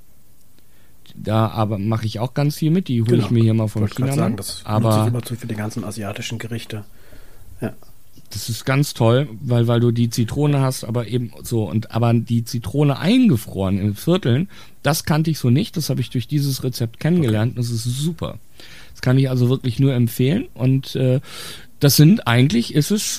Da aber mache ich auch ganz viel mit. Die hole genau. ich mir hier mal von China. Sagen, das aber nutze ich immer zu für die ganzen asiatischen Gerichte. Ja. Das ist ganz toll, weil, weil du die Zitrone hast, aber eben so. Und aber die Zitrone eingefroren in Vierteln, das kannte ich so nicht. Das habe ich durch dieses Rezept kennengelernt. Okay. Das ist super. Das kann ich also wirklich nur empfehlen. Und äh, das sind eigentlich, ist es...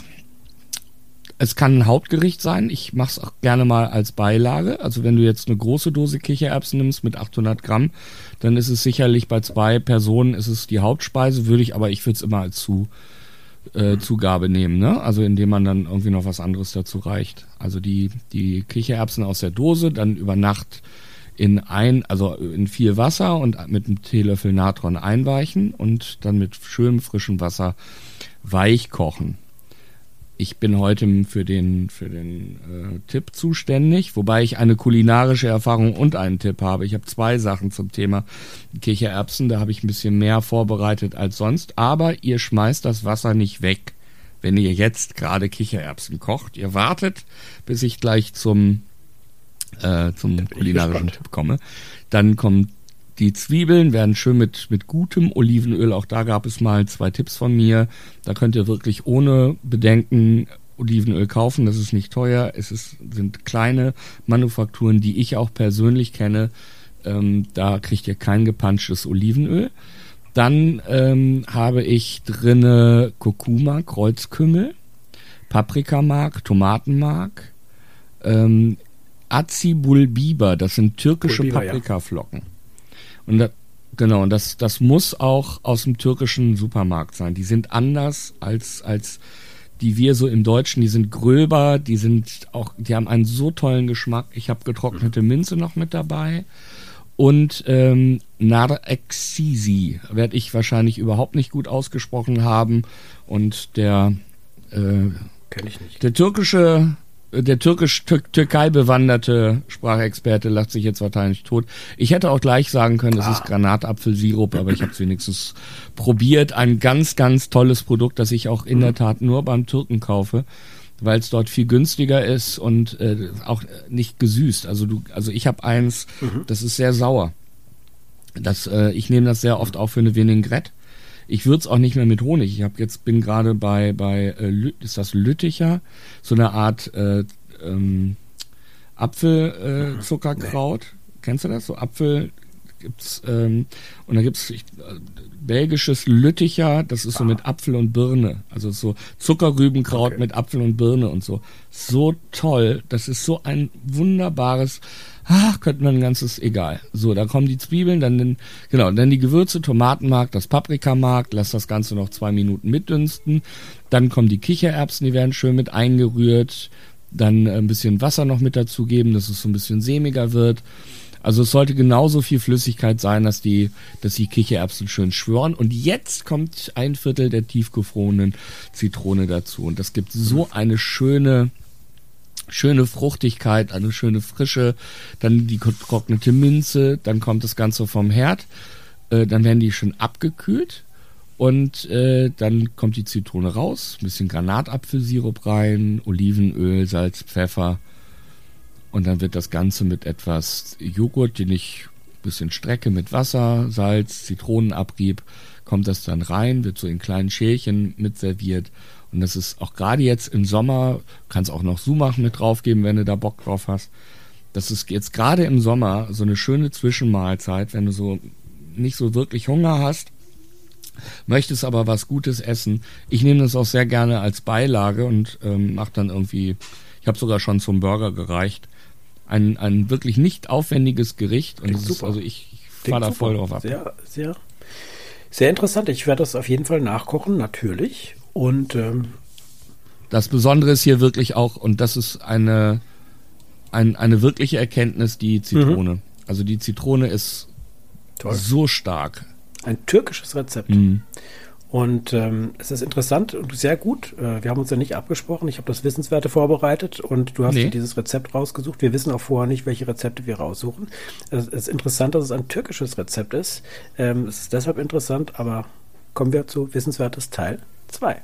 Es kann ein Hauptgericht sein. Ich mache es auch gerne mal als Beilage. Also wenn du jetzt eine große Dose Kichererbsen nimmst mit achthundert Gramm, dann ist es sicherlich bei zwei Personen ist es die Hauptspeise, würde ich, aber ich würde es immer als zu, äh, Zugabe nehmen, ne? Also indem man dann irgendwie noch was anderes dazu reicht. Also die, die Kichererbsen aus der Dose, dann über Nacht in ein, also in viel Wasser und mit einem Teelöffel Natron einweichen und dann mit schönem frischem Wasser weich kochen. Ich bin heute für den, für den äh, Tipp zuständig, wobei ich eine kulinarische Erfahrung und einen Tipp habe. Ich habe zwei Sachen zum Thema Kichererbsen, da habe ich ein bisschen mehr vorbereitet als sonst. Aber ihr schmeißt das Wasser nicht weg, wenn ihr jetzt gerade Kichererbsen kocht. Ihr wartet, bis ich gleich zum, äh, zum kulinarischen Tipp komme. Dann kommt die Zwiebeln werden schön mit, mit gutem Olivenöl, auch da gab es mal zwei Tipps von mir. Da könnt ihr wirklich ohne Bedenken Olivenöl kaufen, das ist nicht teuer. Es ist, sind kleine Manufakturen, die ich auch persönlich kenne. Ähm, da kriegt ihr kein gepanschtes Olivenöl. Dann ähm, habe ich drinne Kurkuma, Kreuzkümmel, Paprikamark, Tomatenmark, ähm, Azibulbiber, das sind türkische Bulbiber, Paprikaflocken. Ja. Und da, genau, und das, das muss auch aus dem türkischen Supermarkt sein. Die sind anders als, als die wir so im Deutschen, die sind gröber, die sind auch, die haben einen so tollen Geschmack. Ich habe getrocknete Minze noch mit dabei. Und ähm, Nar Ekşisi werde ich wahrscheinlich überhaupt nicht gut ausgesprochen haben. Und der äh, kenn ich nicht. Der türkische, der türkisch Tür Türkei bewanderte Sprachexperte lacht sich jetzt wahrscheinlich tot. Ich hätte auch gleich sagen können, das ah. ist Granatapfelsirup, aber ich habe es wenigstens probiert. Ein ganz, ganz tolles Produkt, das ich auch in mhm. der Tat nur beim Türken kaufe, weil es dort viel günstiger ist und äh, auch nicht gesüßt. Also du, also ich habe eins, mhm. das ist sehr sauer. Das, äh, ich nehme das sehr oft auch für eine Vinaigrette. Ich würze auch nicht mehr mit Honig. Ich habe jetzt bin gerade bei bei äh, Lü, ist das Lütticher, so eine Art äh, ähm, Apfelzuckerkraut. Äh, nee. Kennst du das? So Apfel gibt's ähm, und da gibt's ich, äh, belgisches Lütticher, das ist so mit Apfel und Birne, also so Zuckerrübenkraut okay. mit Apfel und Birne und so. So toll, das ist so ein wunderbares, ach, könnte man ein ganzes, egal. So, da kommen die Zwiebeln, dann den, genau, dann die Gewürze, Tomatenmark, das Paprikamark, lass das Ganze noch zwei Minuten mitdünsten, dann kommen die Kichererbsen, die werden schön mit eingerührt, dann ein bisschen Wasser noch mit dazugeben, dass es so ein bisschen sämiger wird. Also es sollte genauso viel Flüssigkeit sein, dass die, dass die Kichererbsen schön schwören. Und jetzt kommt ein Viertel der tiefgefrorenen Zitrone dazu. Und das gibt so eine schöne, schöne Fruchtigkeit, eine schöne Frische. Dann die getrocknete Minze, dann kommt das Ganze vom Herd. Äh, dann werden die schön abgekühlt. Und äh, dann kommt die Zitrone raus, ein bisschen Granatapfelsirup rein, Olivenöl, Salz, Pfeffer. Und dann wird das Ganze mit etwas Joghurt, den ich ein bisschen strecke, mit Wasser, Salz, Zitronenabrieb, kommt das dann rein, wird so in kleinen Schälchen mit serviert. Und das ist auch gerade jetzt im Sommer, kannst auch noch Sumach mit draufgeben, wenn du da Bock drauf hast. Das ist jetzt gerade im Sommer so eine schöne Zwischenmahlzeit, wenn du so nicht so wirklich Hunger hast, möchtest aber was Gutes essen. Ich nehme das auch sehr gerne als Beilage und ähm, mache dann irgendwie, ich habe sogar schon zum Burger gereicht, ein, ein wirklich nicht aufwendiges Gericht. Und das ist, also ich, ich fahre da voll drauf ab. Sehr, sehr, sehr interessant. Ich werde das auf jeden Fall nachkochen, natürlich. Und ähm das Besondere ist hier wirklich auch, und das ist eine, ein, eine wirkliche Erkenntnis, die Zitrone. Mhm. Also die Zitrone ist toll. So stark. Ein türkisches Rezept. Mhm. Und ähm, es ist interessant und sehr gut. Äh, wir haben uns ja nicht abgesprochen. Ich habe das Wissenswerte vorbereitet und du hast nee. dir dieses Rezept rausgesucht. Wir wissen auch vorher nicht, welche Rezepte wir raussuchen. Es ist interessant, dass es ein türkisches Rezept ist. Ähm, es ist deshalb interessant, aber kommen wir zu Wissenswertes Teil zwei.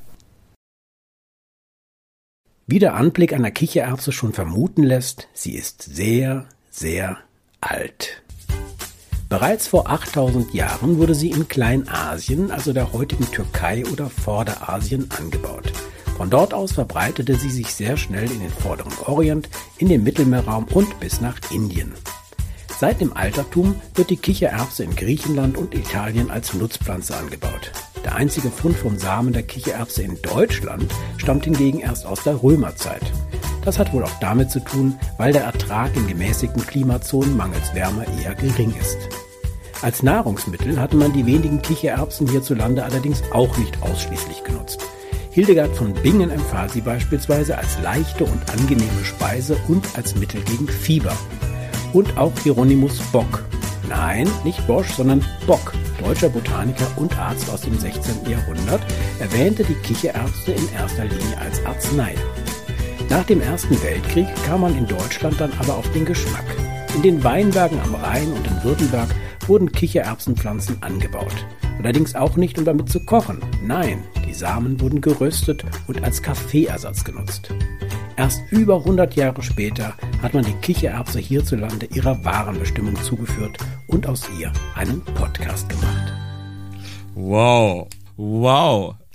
Wie der Anblick einer Kichererbse schon vermuten lässt, sie ist sehr, sehr alt. Bereits vor achttausend Jahren wurde sie in Kleinasien, also der heutigen Türkei oder Vorderasien, angebaut. Von dort aus verbreitete sie sich sehr schnell in den Vorderen Orient, in den Mittelmeerraum und bis nach Indien. Seit dem Altertum wird die Kichererbse in Griechenland und Italien als Nutzpflanze angebaut. Der einzige Fund vom Samen der Kichererbse in Deutschland stammt hingegen erst aus der Römerzeit. Das hat wohl auch damit zu tun, weil der Ertrag in gemäßigten Klimazonen mangels Wärme eher gering ist. Als Nahrungsmittel hatte man die wenigen Kichererbsen hierzulande allerdings auch nicht ausschließlich genutzt. Hildegard von Bingen empfahl sie beispielsweise als leichte und angenehme Speise und als Mittel gegen Fieber. Und auch Hieronymus Bock, nein, nicht Bosch, sondern Bock, deutscher Botaniker und Arzt aus dem sechzehnten Jahrhundert, erwähnte die Kichererbse in erster Linie als Arznei. Nach dem Ersten Weltkrieg kam man in Deutschland dann aber auf den Geschmack. In den Weinbergen am Rhein und in Württemberg wurden Kichererbsenpflanzen angebaut. Allerdings auch nicht, um damit zu kochen. Nein, die Samen wurden geröstet und als Kaffeeersatz genutzt. Erst über hundert Jahre später hat man die Kichererbse hierzulande ihrer wahren Bestimmung zugeführt und aus ihr einen Podcast gemacht. Wow, wow.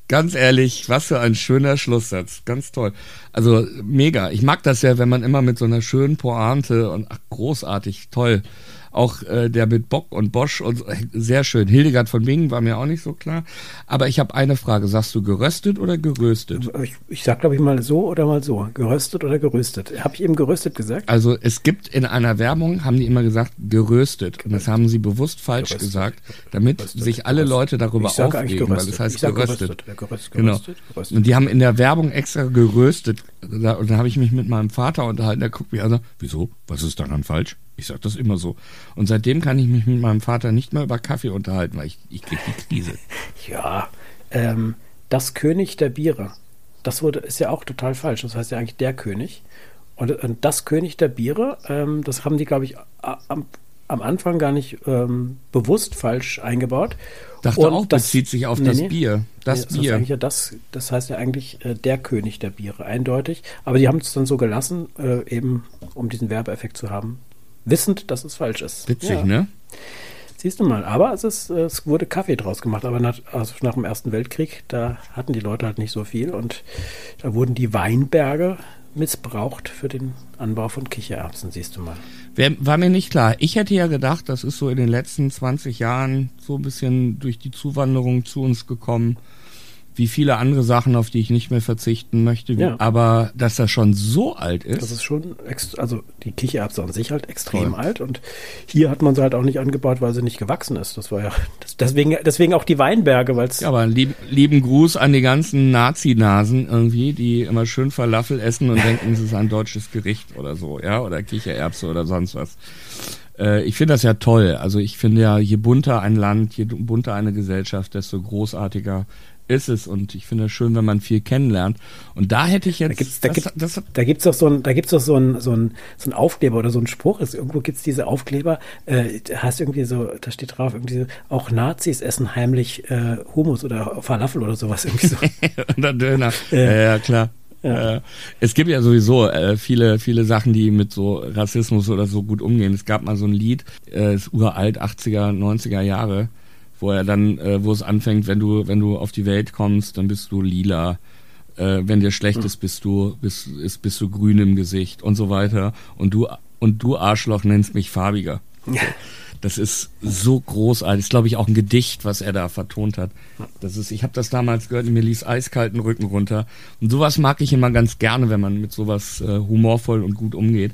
Ganz ehrlich, was für ein schöner Schlusssatz. Ganz toll. Also mega. Ich mag das ja, wenn man immer mit so einer schönen Pointe und ach, großartig, toll. Auch äh, der mit Bock und Bosch und so, sehr schön. Hildegard von Bingen war mir auch nicht so klar. Aber ich habe eine Frage. Sagst du geröstet oder geröstet? Ich, ich sag, glaube ich, mal so oder mal so. Geröstet oder geröstet. Habe ich eben geröstet gesagt? Also es gibt in einer Werbung, haben die immer gesagt, geröstet. Und das haben sie bewusst falsch geröstet. gesagt, damit geröstet. sich alle Leute darüber ich aufregen, weil es heißt geröstet. geröstet. Ja, geröstet. Genau. Geröstet. Geröstet. Und die haben in der Werbung extra geröstet. Und dann habe ich mich mit meinem Vater unterhalten. Der guckt mich an und sagt, wieso? Was ist daran falsch? Ich sage das immer so. Und seitdem kann ich mich mit meinem Vater nicht mehr über Kaffee unterhalten, weil ich, ich kriege die Krise. Ja, ähm, das König der Biere. Das wurde, ist ja auch total falsch. Das heißt ja eigentlich der König. Und, und das König der Biere, ähm, das haben die, glaube ich, am, am Anfang gar nicht ähm, bewusst falsch eingebaut. Dachte und auch, das bezieht sich auf nee, das nee, Bier. Das nee, Bier. Das, ja das, das heißt ja eigentlich äh, der König der Biere, eindeutig. Aber die haben es dann so gelassen, äh, eben um diesen Werbeeffekt zu haben. Wissend, dass es falsch ist. Witzig, ja. ne? Siehst du mal, aber es, ist, es wurde Kaffee draus gemacht. Aber nach, also nach dem Ersten Weltkrieg, da hatten die Leute halt nicht so viel. Und da wurden die Weinberge missbraucht für den Anbau von Kichererbsen, siehst du mal. War mir nicht klar. Ich hätte ja gedacht, das ist so in den letzten zwanzig Jahren so ein bisschen durch die Zuwanderung zu uns gekommen, wie viele andere Sachen, auf die ich nicht mehr verzichten möchte. Wie, ja. Aber dass das schon so alt ist. Das ist schon, also die Kichererbse an sich halt extrem Toll. alt. Und hier hat man sie halt auch nicht angebaut, weil sie nicht gewachsen ist. Das war ja, das, deswegen, deswegen auch die Weinberge, weil es... Ja, aber lieb, lieben Gruß an die ganzen Nazi-Nasen irgendwie, die immer schön Falafel essen und denken, es ist ein deutsches Gericht oder so, ja, oder Kichererbse oder sonst was. Äh, ich finde das ja toll. Also ich finde ja, je bunter ein Land, je bunter eine Gesellschaft, desto großartiger ist es, und ich finde es schön, wenn man viel kennenlernt. Und da hätte ich jetzt... Da gibt's, da gibt, das, da gibt's doch so ein, da gibt's doch so ein, so ein, so ein Aufkleber oder so ein Spruch. Es, irgendwo gibt's diese Aufkleber, äh, heißt irgendwie so, da steht drauf, irgendwie so, auch Nazis essen heimlich äh, Hummus oder Falafel oder sowas. Irgendwie so. Oder Döner. Äh, ja, ja, klar. Ja. Äh, es gibt ja sowieso äh, viele, viele Sachen, die mit so Rassismus oder so gut umgehen. Es gab mal so ein Lied, äh, ist uralt, achtziger, neunziger Jahre, wo er dann, äh, wo es anfängt, wenn du, wenn du auf die Welt kommst, dann bist du lila. Äh, wenn dir schlecht ist, bist du, bist, ist, bist du grün im Gesicht und so weiter. Und du, und du Arschloch nennst mich farbiger. Ja. Das ist so großartig. Das ist, glaube ich, auch ein Gedicht, was er da vertont hat. Das ist, ich habe das damals gehört und mir ließ eiskalten Rücken runter. Und sowas mag ich immer ganz gerne, wenn man mit sowas äh, humorvoll und gut umgeht.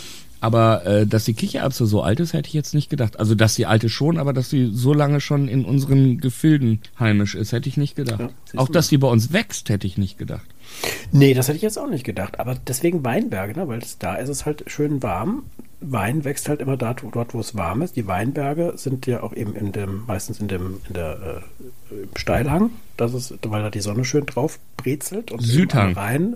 Aber äh, dass die Kichererbse so alt ist, hätte ich jetzt nicht gedacht. Also dass die alte schon, aber dass sie so lange schon in unseren Gefilden heimisch ist, hätte ich nicht gedacht. Ja, auch dass die bei uns wächst, hätte ich nicht gedacht. Nee, das hätte ich jetzt auch nicht gedacht. Aber deswegen Weinberge, ne? Weil es, da ist es halt schön warm. Wein wächst halt immer dort, dort, wo es warm ist. Die Weinberge sind ja auch eben in dem, meistens in dem, in der äh, im Steilhang, das ist, weil da die Sonne schön drauf brezelt. Und Südhang. Am Rhein,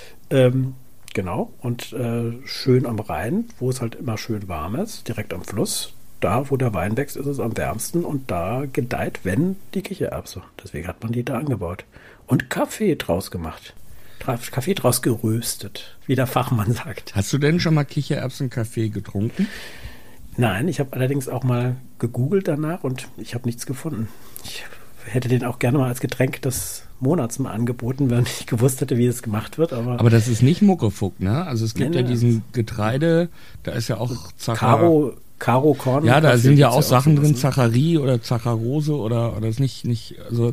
ähm, genau, und äh, schön am Rhein, wo es halt immer schön warm ist, direkt am Fluss. Da, wo der Wein wächst, ist es am wärmsten, und da gedeiht, wenn, die Kichererbse. Deswegen hat man die da angebaut. Und Kaffee draus gemacht. Kaffee draus geröstet, wie der Fachmann sagt. Hast du denn schon mal Kichererbsen-Kaffee getrunken? Nein, ich habe allerdings auch mal gegoogelt danach und ich habe nichts gefunden. Ich hätte den auch gerne mal als Getränk des Monats mal angeboten, wenn ich gewusst hätte, wie es gemacht wird. Aber, aber das ist nicht Muckefuck, ne? Also es gibt nee, ja nee, diesen Getreide, da ist ja auch Zacharose. Karo, Karo Korn. Ja, da Kaffee sind ja auch ja Sachen auch drin, ne? Zaccharie oder Zacharose oder, oder das nicht, nicht, also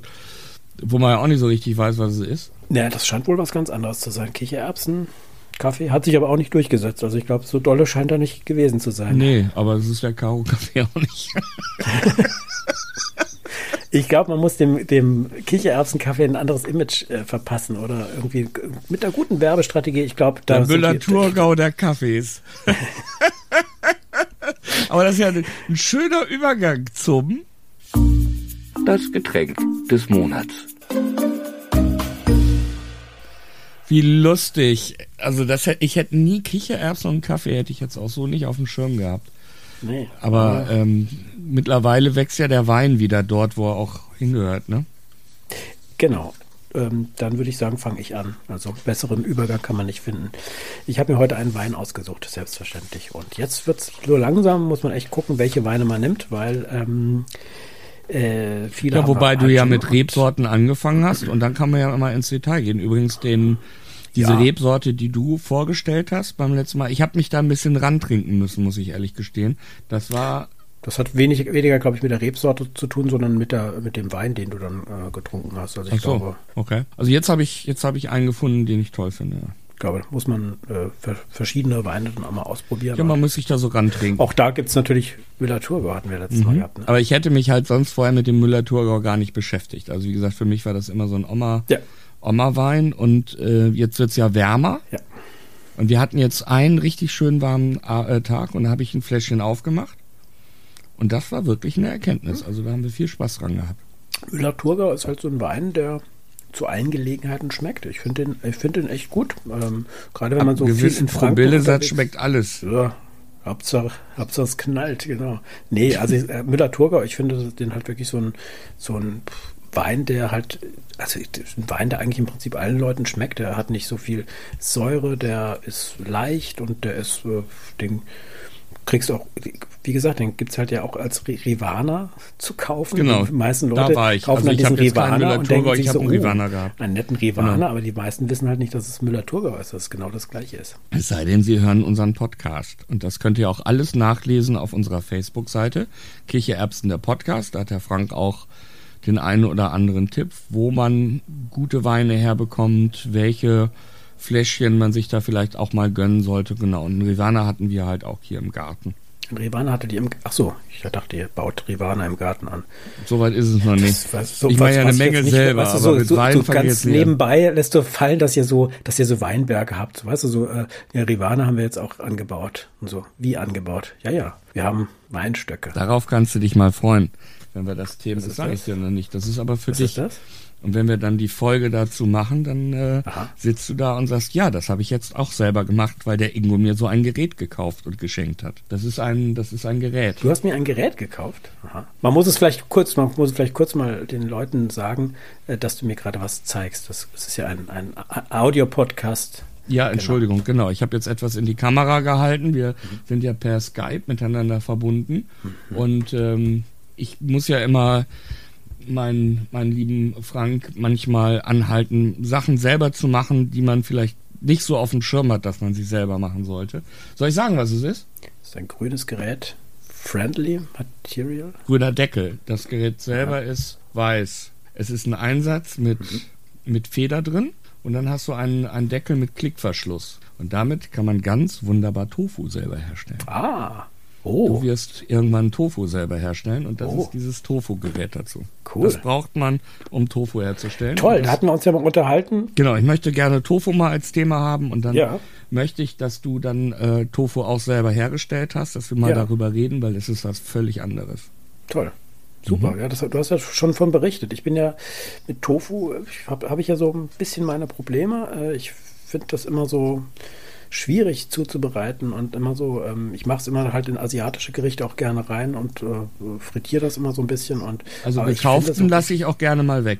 wo man ja auch nicht so richtig weiß, was es ist. Ja, das scheint wohl was ganz anderes zu sein. Kichererbsen, Kaffee hat sich aber auch nicht durchgesetzt. Also ich glaube, so dolle scheint er nicht gewesen zu sein. Nee, aber es ist der Karo-Kaffee auch nicht. Ich glaube, man muss dem, dem Kichererbsenkaffee ein anderes Image äh, verpassen oder irgendwie mit einer guten Werbestrategie. Ich glaube, da der Müller-Thurgau der Kaffees. Aber das ist ja ein, ein schöner Übergang zum das Getränk des Monats. Wie lustig. Also das hätte, ich hätte nie Kichererbsen und Kaffee hätte ich jetzt auch so nicht auf dem Schirm gehabt. Nee. Aber ähm, mittlerweile wächst ja der Wein wieder dort, wo er auch hingehört, ne? Genau. Ähm, dann würde ich sagen, fange ich an. Also besseren Übergang kann man nicht finden. Ich habe mir heute einen Wein ausgesucht, selbstverständlich. Und jetzt wird es so langsam, muss man echt gucken, welche Weine man nimmt, weil ähm, Äh, viele Ja, wobei haben du halt ja schon- mit Rebsorten angefangen hast und dann kann man ja immer ins Detail gehen. Übrigens den diese Ja. Rebsorte, die du vorgestellt hast beim letzten Mal, ich habe mich da ein bisschen rantrinken müssen, muss ich ehrlich gestehen. Das war Das hat wenig, weniger, glaube ich, mit der Rebsorte zu tun, sondern mit der mit dem Wein, den du dann äh, getrunken hast. Also ich ach so, glaube, okay. Also jetzt habe ich jetzt habe ich einen gefunden, den ich toll finde. Ja, ich glaube, da muss man äh, ver- verschiedene Weine dann auch mal ausprobieren. ja man muss sich da so rantrinken. Auch da gibt es natürlich Müller-Thurgau, hatten wir letztes Mal gehabt. Ne? Aber ich hätte mich halt sonst vorher mit dem Müller-Thurgau gar nicht beschäftigt. Also wie gesagt, für mich war das immer so ein Oma, Ja. Oma-Wein und äh, jetzt wird's ja wärmer. Ja. Und wir hatten jetzt einen richtig schön warmen äh, Tag und da habe ich ein Fläschchen aufgemacht. Und das war wirklich eine Erkenntnis. Also da haben wir viel Spaß dran gehabt. Müller-Thurgau ist halt so ein Wein, der zu allen Gelegenheiten schmeckt. Ich finde den, ich finde den echt gut. Ähm, gerade wenn man so viel Gewissen in Frankfurt Promillesatz unterwegs- schmeckt alles. Ja, Hauptsache, Hauptsache es knallt, genau. Nee, also äh, Müller-Thurgau, ich finde den halt wirklich so ein, so ein Wein, der halt, also ein Wein, der eigentlich im Prinzip allen Leuten schmeckt. Der hat nicht so viel Säure, der ist leicht und der ist, äh, den kriegst du auch, wie gesagt, den gibt es halt ja auch als Rivana zu kaufen. Genau, Die meisten da Leute war ich. kaufen Also dann ich diesen hab jetzt keinen Rivana und Müller-Thurgau, denken ich sich hab so, einen oh, Rivana gehabt. einen netten Rivana, Genau. aber die meisten wissen halt nicht, dass es Müller-Thurgau ist, dass es genau das Gleiche ist. Es sei denn, Sie hören unseren Podcast. Und das könnt ihr auch alles nachlesen auf unserer Facebook-Seite. Kirche Erbsen, der Podcast. Da hat der Frank auch den einen oder anderen Tipp, wo man gute Weine herbekommt, welche Fläschchen man sich da vielleicht auch mal gönnen sollte. Genau, und einen Rivana hatten wir halt auch hier im Garten. Und Rivana hatte die im, ach so, ich dachte, ihr baut Rivana im Garten an. Soweit ist es noch nicht. Das, was- so- ich mache was- ja eine was Menge jetzt nicht- selber, weißt du, aber so, mit so, Wein so fange ich ganz jetzt nicht an. nebenbei lässt du fallen, dass ihr so, dass ihr so Weinberge habt. Weißt du, so, äh, ja, Rivana haben wir jetzt auch angebaut. Und so, wie angebaut? Ja, ja, wir haben Weinstöcke. Darauf kannst du dich mal freuen, wenn wir das Thema, Was das ist sage ich das? dir noch nicht, das ist aber für Was dich. ist das? Und wenn wir dann die Folge dazu machen, dann äh, Aha. sitzt du da und sagst, ja, das habe ich jetzt auch selber gemacht, weil der Ingo mir so ein Gerät gekauft und geschenkt hat. Das ist ein, das ist ein Gerät. Du hast mir ein Gerät gekauft. Aha. Man muss es vielleicht kurz, man muss vielleicht kurz mal den Leuten sagen, äh, dass du mir gerade was zeigst. Das, das ist ja ein, ein A- Audio-Podcast. Ja, Entschuldigung, genau. Ich habe jetzt etwas in die Kamera gehalten. Wir sind ja per Skype miteinander verbunden. Und ähm, ich muss ja immer meinen, meinen lieben Frank manchmal anhalten, Sachen selber zu machen, die man vielleicht nicht so auf dem Schirm hat, dass man sie selber machen sollte. Soll ich sagen, was es ist? Das ist ein grünes Gerät. Friendly Material. Grüner Deckel. Das Gerät selber ist weiß. Es ist ein Einsatz mit, mit Feder drin und dann hast du einen, einen Deckel mit Klickverschluss. Und damit kann man ganz wunderbar Tofu selber herstellen. Ah. Du Oh. wirst irgendwann Tofu selber herstellen und das Oh. ist dieses Tofu-Gerät dazu. Cool. Das braucht man, um Tofu herzustellen. Toll, Und da das, hatten wir uns ja mal unterhalten. genau, ich möchte gerne Tofu mal als Thema haben und dann Ja. möchte ich, dass du dann äh, Tofu auch selber hergestellt hast, dass wir mal Ja. darüber reden, weil es ist was völlig anderes. Toll. Super, ja, das, du hast ja schon von berichtet. Ich bin ja mit Tofu, habe hab ich ja so ein bisschen meine Probleme. Äh, Ich finde das immer so schwierig zuzubereiten und immer so, ähm, ich mache es immer halt in asiatische Gerichte auch gerne rein und äh, frittiere das immer so ein bisschen. Und, Also aber ich finde gekauften das- lasse ich auch gerne mal weg.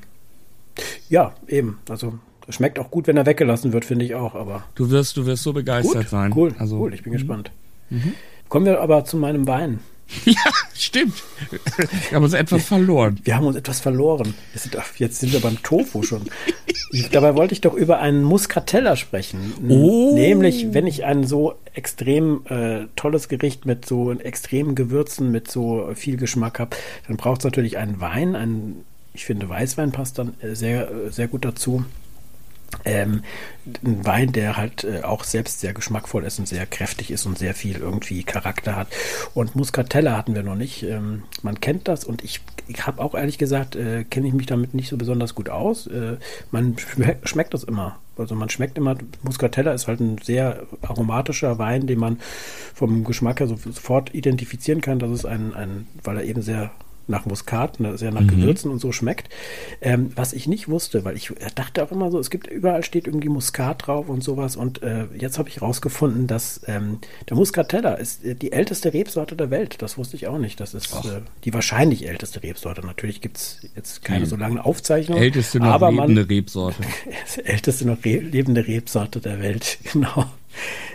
Ja, eben. Also das schmeckt auch gut, wenn er weggelassen wird, finde ich auch. Aber Du wirst, du wirst so begeistert gut, sein. cool, also, cool, ich bin gespannt. Kommen wir aber zu meinem Wein. Ja, stimmt. Wir haben uns etwas verloren. Wir haben uns etwas verloren. Wir sind, ach, jetzt sind wir beim Tofu schon. Ich, dabei wollte ich doch über einen Muscatella sprechen. N- Oh. Nämlich, wenn ich ein so extrem äh, tolles Gericht mit so extremen Gewürzen, mit so viel Geschmack habe, dann braucht es natürlich einen Wein. Ein, ich finde, Weißwein passt dann äh, sehr, äh, sehr gut dazu. Ähm, ein Wein, der halt äh, auch selbst sehr geschmackvoll ist und sehr kräftig ist und sehr viel irgendwie Charakter hat. Und Muscatella hatten wir noch nicht. Ähm, man kennt das und ich, ich habe auch ehrlich gesagt, äh, kenne ich mich damit nicht so besonders gut aus. Äh, man schme schmeckt das immer. Also man schmeckt immer, Muscatella ist halt ein sehr aromatischer Wein, den man vom Geschmack her so, sofort identifizieren kann. Das ist ein, ein, weil er eben sehr nach Muskat, sehr nach Gewürzen und so schmeckt. Ähm, was ich nicht wusste, weil ich dachte auch immer so, es gibt überall steht irgendwie Muskat drauf und sowas und äh, jetzt habe ich rausgefunden, dass ähm, der Muscatella ist äh, die älteste Rebsorte der Welt. Das wusste ich auch nicht. Das ist äh, die wahrscheinlich älteste Rebsorte. Natürlich gibt es jetzt keine Die so lange Aufzeichnung. Älteste noch aber lebende man, Rebsorte. älteste noch re lebende Rebsorte der Welt, genau.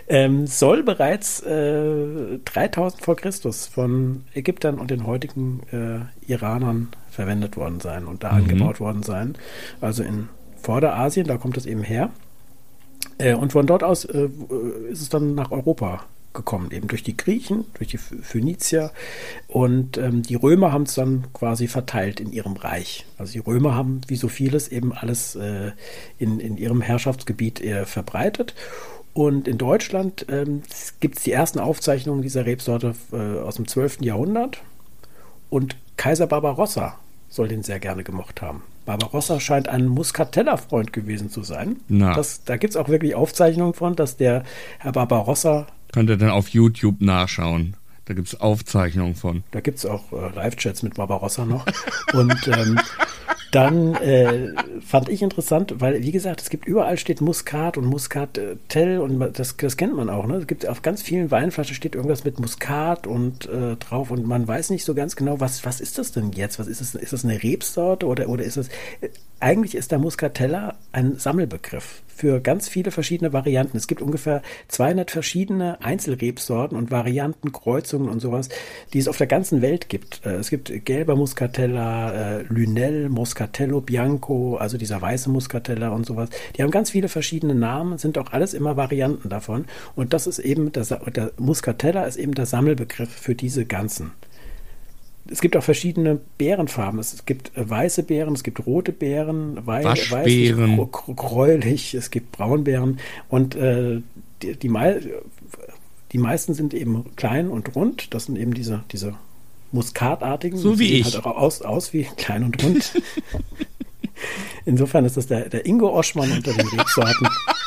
ähm, soll bereits äh, dreitausend vor Christus von Ägyptern und den heutigen äh, Iranern verwendet worden sein und da mhm. angebaut worden sein. Also in Vorderasien, da kommt es eben her. Äh, und von dort aus äh, ist es dann nach Europa gekommen, eben durch die Griechen, durch die Phönizier und ähm, die Römer haben es dann quasi verteilt in ihrem Reich. Also die Römer haben wie so vieles eben alles äh, in, in ihrem Herrschaftsgebiet äh, verbreitet und in Deutschland ähm, gibt es die ersten Aufzeichnungen dieser Rebsorte äh, aus dem zwölften Jahrhundert und Kaiser Barbarossa soll den sehr gerne gemocht haben. Barbarossa scheint ein Muscatella-Freund gewesen zu sein. Das, da gibt es auch wirklich Aufzeichnungen von, dass der Herr Barbarossa. Könnt ihr dann auf YouTube nachschauen. Da gibt es Aufzeichnungen von. Da gibt es auch äh, Live-Chats mit Barbarossa noch. Und ähm, dann äh, fand ich interessant, weil, wie gesagt, es gibt überall steht Muscat und Muscatel und das, das kennt man auch. Ne? Es gibt auf ganz vielen Weinflaschen steht irgendwas mit Muscat und äh, drauf und man weiß nicht so ganz genau, was, was ist das denn jetzt? Was ist das? Ist das eine Rebsorte oder, oder ist das... Äh, eigentlich ist der Muscatella ein Sammelbegriff für ganz viele verschiedene Varianten. Es gibt ungefähr zweihundert verschiedene Einzelrebsorten und Varianten, Kreuzungen und sowas, die es auf der ganzen Welt gibt. Es gibt gelber Muscatella, äh, Lunel, Moscatello Bianco, also dieser weiße Muscatella und sowas. Die haben ganz viele verschiedene Namen, sind auch alles immer Varianten davon. Und das ist eben, der, der Muscatella ist eben der Sammelbegriff für diese ganzen. Es gibt auch verschiedene Beerenfarben. Es gibt äh, weiße Beeren, es gibt rote Beeren, wei Waschbeeren, weißlich, gräulich, es gibt Braunbeeren und äh, die, die, mei die meisten sind eben klein und rund. Das sind eben diese, diese muskatartigen. So wie ich. Halt auch aus, aus wie klein und rund. Insofern ist das der, der Ingo Oschmann unter den Rebsorten.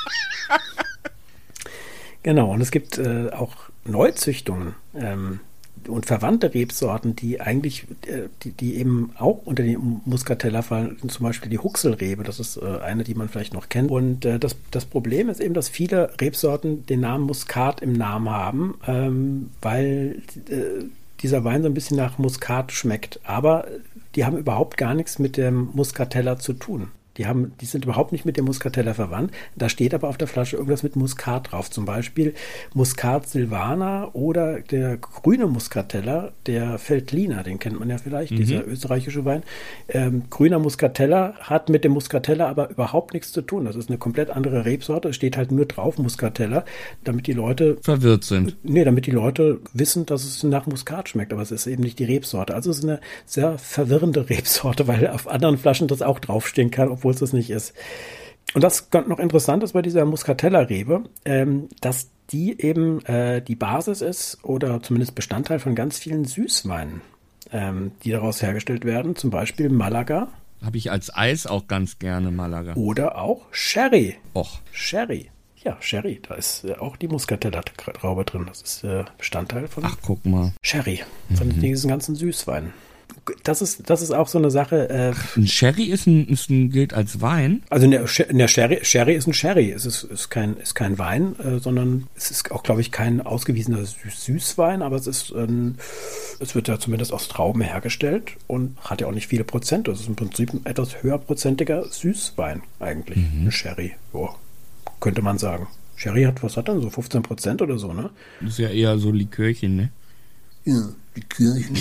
Genau, und es gibt äh, auch Neuzüchtungen. Ähm, und verwandte Rebsorten, die eigentlich, die, die eben auch unter die Muscatella fallen, zum Beispiel die Huxelrebe, das ist äh, eine, die man vielleicht noch kennt. Und äh, das, das Problem ist eben, dass viele Rebsorten den Namen Muskat im Namen haben, ähm, weil äh, dieser Wein so ein bisschen nach Muskat schmeckt. Aber die haben überhaupt gar nichts mit dem Muscatella zu tun. Die, haben, die sind überhaupt nicht mit dem Muscatella verwandt. Da steht aber auf der Flasche irgendwas mit Muskat drauf. Zum Beispiel Muscat Silvaner oder der grüne Muscatella, der Veltliner, den kennt man ja vielleicht, mhm. dieser österreichische Wein. Ähm, grüner Muscatella hat mit dem Muscatella aber überhaupt nichts zu tun. Das ist eine komplett andere Rebsorte. Es steht halt nur drauf Muscatella, damit die Leute verwirrt sind. Nee, damit die Leute wissen, dass es nach Muskat schmeckt, aber es ist eben nicht die Rebsorte. Also es ist eine sehr verwirrende Rebsorte, weil auf anderen Flaschen das auch draufstehen kann, obwohl es das nicht ist. Und das noch interessant ist bei dieser Muscatella-Rebe, ähm, dass die eben äh, die Basis ist oder zumindest Bestandteil von ganz vielen Süßweinen, ähm, die daraus hergestellt werden. Zum Beispiel Malaga. Habe ich als Eis auch ganz gerne Malaga. Oder auch Sherry. Och. Sherry. Ja, Sherry. Da ist äh, auch die Muscatella-Traube drin. Das ist äh, Bestandteil von Ach, guck mal. Sherry. Von mhm. diesen ganzen Süßweinen. Das ist, das ist auch so eine Sache. Äh, ein Sherry ist ein, ist ein, gilt als Wein? Also eine, eine Sherry, Sherry ist ein Sherry. Es ist, ist, kein, ist kein Wein, äh, sondern es ist auch, glaube ich, kein ausgewiesener Süß Süßwein, aber es ist ein, es wird ja zumindest aus Trauben hergestellt und hat ja auch nicht viele Prozent. Das ist im Prinzip ein etwas höherprozentiger Süßwein eigentlich. Mhm. Ein Sherry, ja, könnte man sagen. Sherry hat, was hat dann so fünfzehn Prozent oder so, ne? Das ist ja eher so Likörchen, ne? Ja, Likörchen.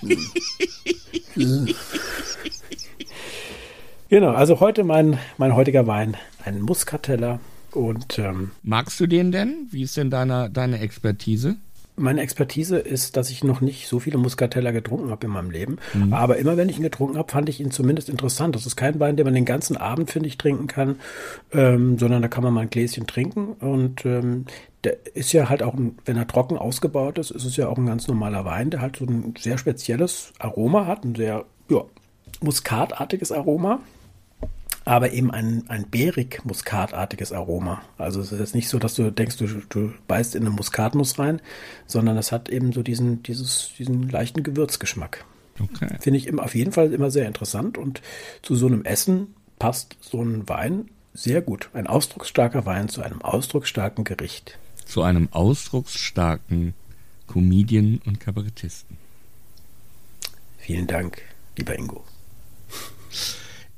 Ja. Genau, also heute mein, mein heutiger Wein, ein Muscatella. Und ähm, magst du den denn? Wie ist denn deine, deine Expertise? Meine Expertise ist, dass ich noch nicht so viele Muscatella getrunken habe in meinem Leben. Mhm. Aber immer wenn ich ihn getrunken habe, fand ich ihn zumindest interessant. Das ist kein Wein, den man den ganzen Abend, finde ich, trinken kann, ähm, sondern da kann man mal ein Gläschen trinken. Und ähm, der ist ja halt auch, ein, wenn er trocken ausgebaut ist, ist es ja auch ein ganz normaler Wein, der halt so ein sehr spezielles Aroma hat, ein sehr ja, muskatartiges Aroma. Aber eben ein, ein beerig-muskatartiges Aroma. Also es ist jetzt nicht so, dass du denkst, du, du beißt in eine Muskatnuss rein, sondern es hat eben so diesen, dieses, diesen leichten Gewürzgeschmack. Okay. Finde ich auf jeden Fall immer sehr interessant und zu so einem Essen passt so ein Wein sehr gut. Ein ausdrucksstarker Wein zu einem ausdrucksstarken Gericht. Zu einem ausdrucksstarken Comedian und Kabarettisten. Vielen Dank, lieber Ingo.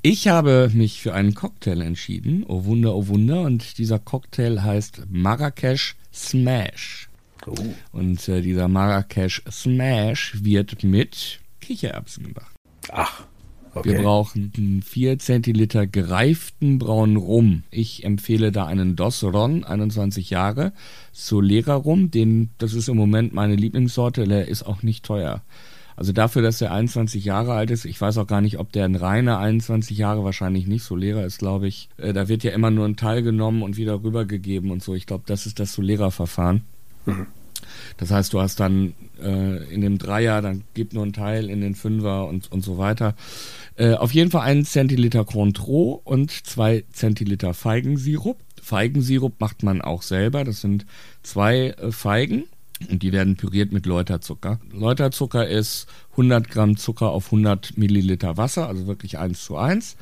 Ich habe mich für einen Cocktail entschieden. Oh Wunder, oh Wunder. Und dieser Cocktail heißt Marrakesch Smash. Oh. Und äh, dieser Marrakesch Smash wird mit Kichererbsen gemacht. Ach, okay. Wir brauchen vier Zentiliter gereiften braunen Rum. Ich empfehle da einen Dos Ron, einundzwanzig Jahre, Solera Rum. Den, das ist im Moment meine Lieblingssorte, der ist auch nicht teuer. Also dafür, dass er einundzwanzig Jahre alt ist, ich weiß auch gar nicht, ob der ein reiner einundzwanzig Jahre, wahrscheinlich nicht. Solera ist, glaube ich, äh, da wird ja immer nur ein Teil genommen und wieder rübergegeben und so. Ich glaube, das ist das Solera-Verfahren. Mhm. Das heißt, du hast dann äh, in dem Dreier, dann gib nur einen Teil in den Fünfer und, und so weiter. Äh, auf jeden Fall einen Zentiliter Cointreau und zwei Zentiliter Feigensirup. Feigensirup macht man auch selber. Das sind zwei äh, Feigen. Und die werden püriert mit Läuterzucker. Läuterzucker ist hundert Gramm Zucker auf hundert Milliliter Wasser, also wirklich eins zu eins.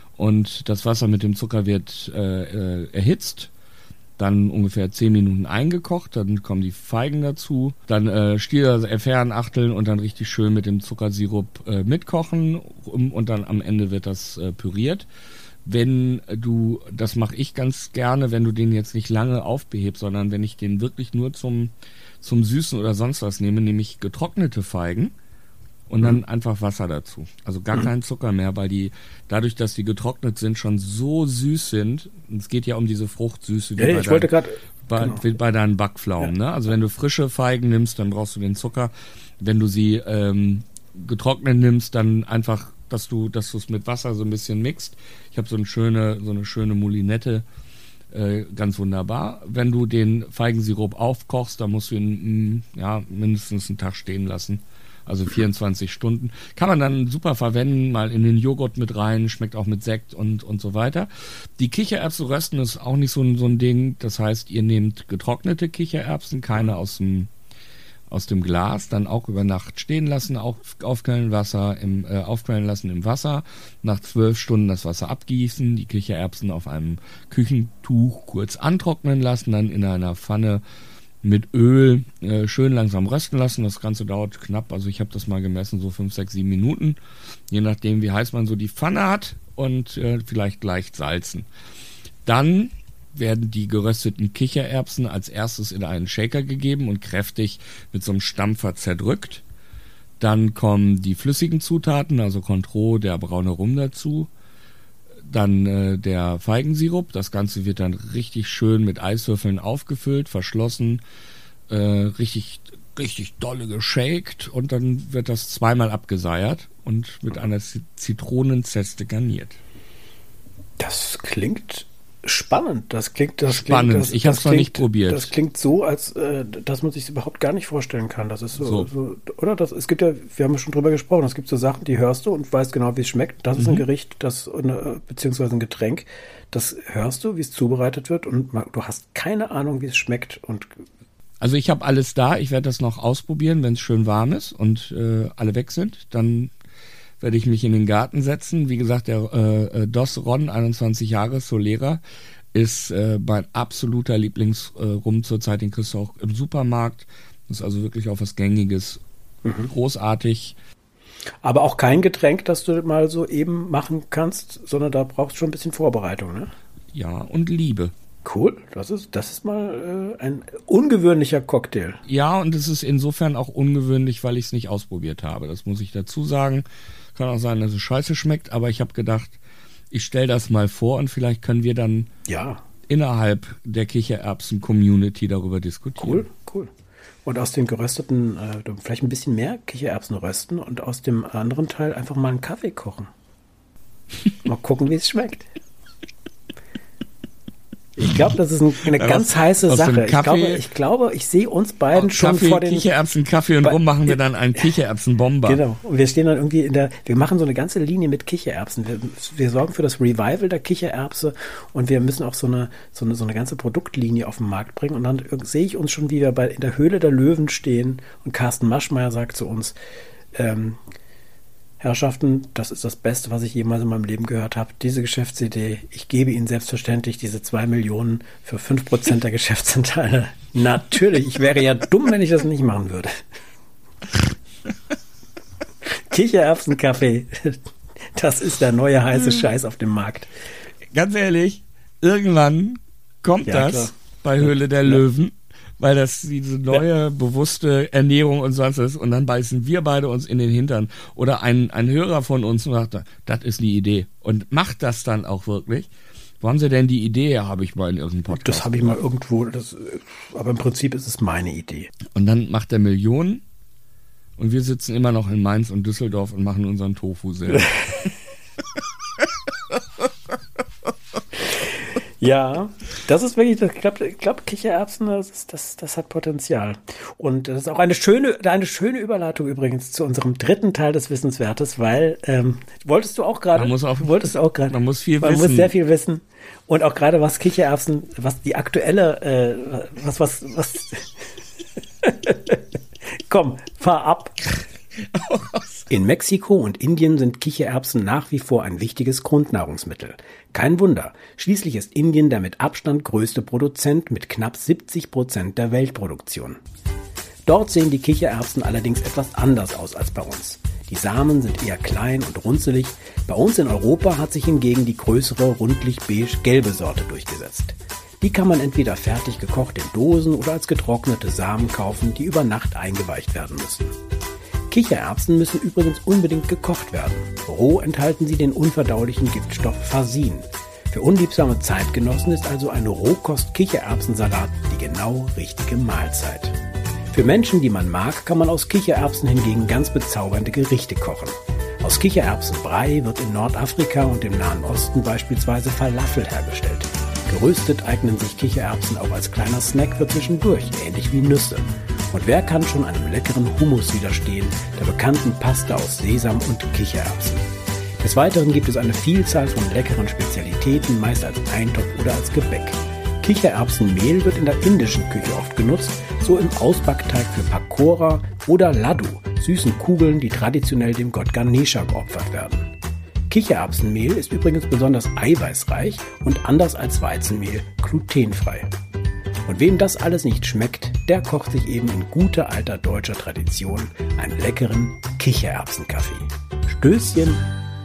Und das Wasser mit dem Zucker wird äh, äh, erhitzt, dann ungefähr zehn Minuten eingekocht, dann kommen die Feigen dazu, dann äh, Stiel, also entfernen, achteln und dann richtig schön mit dem Zuckersirup äh, mitkochen um, und dann am Ende wird das äh, püriert. Wenn du, das mache ich ganz gerne, wenn du den jetzt nicht lange aufbehebst, sondern wenn ich den wirklich nur zum zum Süßen oder sonst was nehme, nämlich getrocknete Feigen und dann mhm. einfach Wasser dazu. Also gar mhm. keinen Zucker mehr, weil die, dadurch, dass die getrocknet sind, schon so süß sind. Und es geht ja um diese Fruchtsüße, die ja, bei, ich wollte dein, grad, bei, genau. bei deinen Backpflaumen. Ja. Ne? Also wenn du frische Feigen nimmst, dann brauchst du den Zucker. Wenn du sie ähm, getrocknet nimmst, dann einfach, dass du, dass du es mit Wasser so ein bisschen mixt. Ich habe so eine schöne, so eine schöne Moulinette. Äh, ganz wunderbar. Wenn du den Feigensirup aufkochst, dann musst du ihn mh, ja, mindestens einen Tag stehen lassen. Also vierundzwanzig Stunden. Kann man dann super verwenden, mal in den Joghurt mit rein, schmeckt auch mit Sekt und, und so weiter. Die Kichererbsen rösten ist auch nicht so ein, so ein Ding. Das heißt, ihr nehmt getrocknete Kichererbsen, keine aus dem aus dem Glas, dann auch über Nacht stehen lassen, auch aufquellen Wasser im äh, aufquellen lassen im Wasser, nach zwölf Stunden das Wasser abgießen, die Kichererbsen auf einem Küchentuch kurz antrocknen lassen, dann in einer Pfanne mit Öl äh, schön langsam rösten lassen. Das Ganze dauert knapp, also ich habe das mal gemessen, so fünf, sechs, sieben Minuten, je nachdem wie heiß man so die Pfanne hat und äh, vielleicht leicht salzen. Dann werden die gerösteten Kichererbsen als erstes in einen Shaker gegeben und kräftig mit so einem Stampfer zerdrückt. Dann kommen die flüssigen Zutaten, also Cointreau, der braune Rum dazu. Dann äh, der Feigensirup. Das Ganze wird dann richtig schön mit Eiswürfeln aufgefüllt, verschlossen, äh, richtig, richtig dolle geshakt und dann wird das zweimal abgeseiert und mit einer Zitronenzeste garniert. Das klingt spannend. Das klingt, das spannend. Klingt, das, ich habe es noch nicht probiert. Das klingt so, als äh, dass man sich überhaupt gar nicht vorstellen kann. Das ist so, so. so oder? Das, es gibt ja, wir haben ja schon drüber gesprochen. Es gibt so Sachen, die hörst du und weißt genau, wie es schmeckt. Das mhm. ist ein Gericht, das beziehungsweise ein Getränk. Das hörst du, wie es zubereitet wird und du hast keine Ahnung, wie es schmeckt. Und also ich habe alles da. Ich werde das noch ausprobieren, wenn es schön warm ist und äh, alle weg sind. Dann werde ich mich in den Garten setzen. Wie gesagt, der äh, Dos Ron, einundzwanzig Jahre, Solera, ist äh, mein absoluter Lieblingsrum äh, zurzeit. Den kriegst du auch im Supermarkt. Das ist also wirklich auch was Gängiges. Mhm. Großartig. Aber auch kein Getränk, das du mal so eben machen kannst, sondern da brauchst du schon ein bisschen Vorbereitung, ne? Ja, und Liebe. Cool, das ist, das ist mal äh, ein ungewöhnlicher Cocktail. Ja, und es ist insofern auch ungewöhnlich, weil ich es nicht ausprobiert habe. Das muss ich dazu sagen. Kann auch sein, dass es scheiße schmeckt, aber ich habe gedacht, ich stelle das mal vor und vielleicht können wir dann ja. innerhalb der Kichererbsen-Community darüber diskutieren. Cool, cool. Und aus den gerösteten, äh, vielleicht ein bisschen mehr Kichererbsen rösten und aus dem anderen Teil einfach mal einen Kaffee kochen. Mal gucken, wie es schmeckt. Ich glaube, das ist ein, eine ja, ganz heiße Sache. Ich glaube, ich glaube, ich sehe uns beiden schon Kaffee, vor den Kichererbsen, Kaffee und Rum machen wir dann einen Kichererbsen-Bomber. Genau. Und wir stehen dann irgendwie in der, wir machen so eine ganze Linie mit Kichererbsen. Wir, wir sorgen für das Revival der Kichererbse und wir müssen auch so eine, so eine, so eine ganze Produktlinie auf den Markt bringen. Und dann sehe ich uns schon, wie wir bei, in der Höhle der Löwen stehen und Carsten Maschmeyer sagt zu uns, ähm, Herrschaften, das ist das Beste, was ich jemals in meinem Leben gehört habe. Diese Geschäftsidee, ich gebe Ihnen selbstverständlich diese zwei Millionen für fünf Prozent der Geschäftsanteile. Natürlich, ich wäre ja dumm, wenn ich das nicht machen würde. Kichererbsenkaffee, Das ist der neue heiße Scheiß auf dem Markt. Ganz ehrlich, irgendwann kommt Ja, das klar. bei Höhle der Löwen, weil das diese neue, bewusste Ernährung und sonst was, und dann beißen wir beide uns in den Hintern. Oder ein, ein Hörer von uns sagt, das ist die Idee. Und macht das dann auch wirklich. Wo haben Sie denn die Idee her, habe ich mal in irgendeinem Podcast. Das habe ich mal irgendwo, das, aber im Prinzip ist es meine Idee. Und dann macht er Millionen und wir sitzen immer noch in Mainz und Düsseldorf und machen unseren Tofu selber. Ja, das ist wirklich, ich glaube, ich glaub, Kichererbsen, das, ist, das, das hat Potenzial. Und das ist auch eine schöne, eine schöne Überleitung übrigens zu unserem dritten Teil des Wissenswertes, weil, ähm, wolltest du auch gerade, Man muss auch- wolltest du auch gerade, man muss viel man wissen. muss sehr viel wissen. Und auch gerade was Kichererbsen, was die aktuelle, äh, was, was, was, komm, fahr ab. In Mexiko und Indien sind Kichererbsen nach wie vor ein wichtiges Grundnahrungsmittel. Kein Wunder, schließlich ist Indien der mit Abstand größte Produzent mit knapp siebzig Prozent der Weltproduktion. Dort sehen die Kichererbsen allerdings etwas anders aus als bei uns. Die Samen sind eher klein und runzelig, bei uns in Europa hat sich hingegen die größere, rundlich-beige-gelbe Sorte durchgesetzt. Die kann man entweder fertig gekocht in Dosen oder als getrocknete Samen kaufen, die über Nacht eingeweicht werden müssen. Kichererbsen müssen übrigens unbedingt gekocht werden. Roh enthalten sie den unverdaulichen Giftstoff Fasin. Für unliebsame Zeitgenossen ist also ein Rohkost-Kichererbsensalat die genau richtige Mahlzeit. Für Menschen, die man mag, kann man aus Kichererbsen hingegen ganz bezaubernde Gerichte kochen. Aus Kichererbsenbrei wird in Nordafrika und im Nahen Osten beispielsweise Falafel hergestellt. Geröstet eignen sich Kichererbsen auch als kleiner Snack für zwischendurch, ähnlich wie Nüsse. Und wer kann schon einem leckeren Hummus widerstehen, der bekannten Pasta aus Sesam und Kichererbsen? Des Weiteren gibt es eine Vielzahl von leckeren Spezialitäten, meist als Eintopf oder als Gebäck. Kichererbsenmehl wird in der indischen Küche oft genutzt, so im Ausbackteig für Pakora oder Laddu, süßen Kugeln, die traditionell dem Gott Ganesha geopfert werden. Kichererbsenmehl ist übrigens besonders eiweißreich und anders als Weizenmehl glutenfrei. Und wem das alles nicht schmeckt, der kocht sich eben in guter alter deutscher Tradition einen leckeren Kichererbsenkaffee. Stößchen!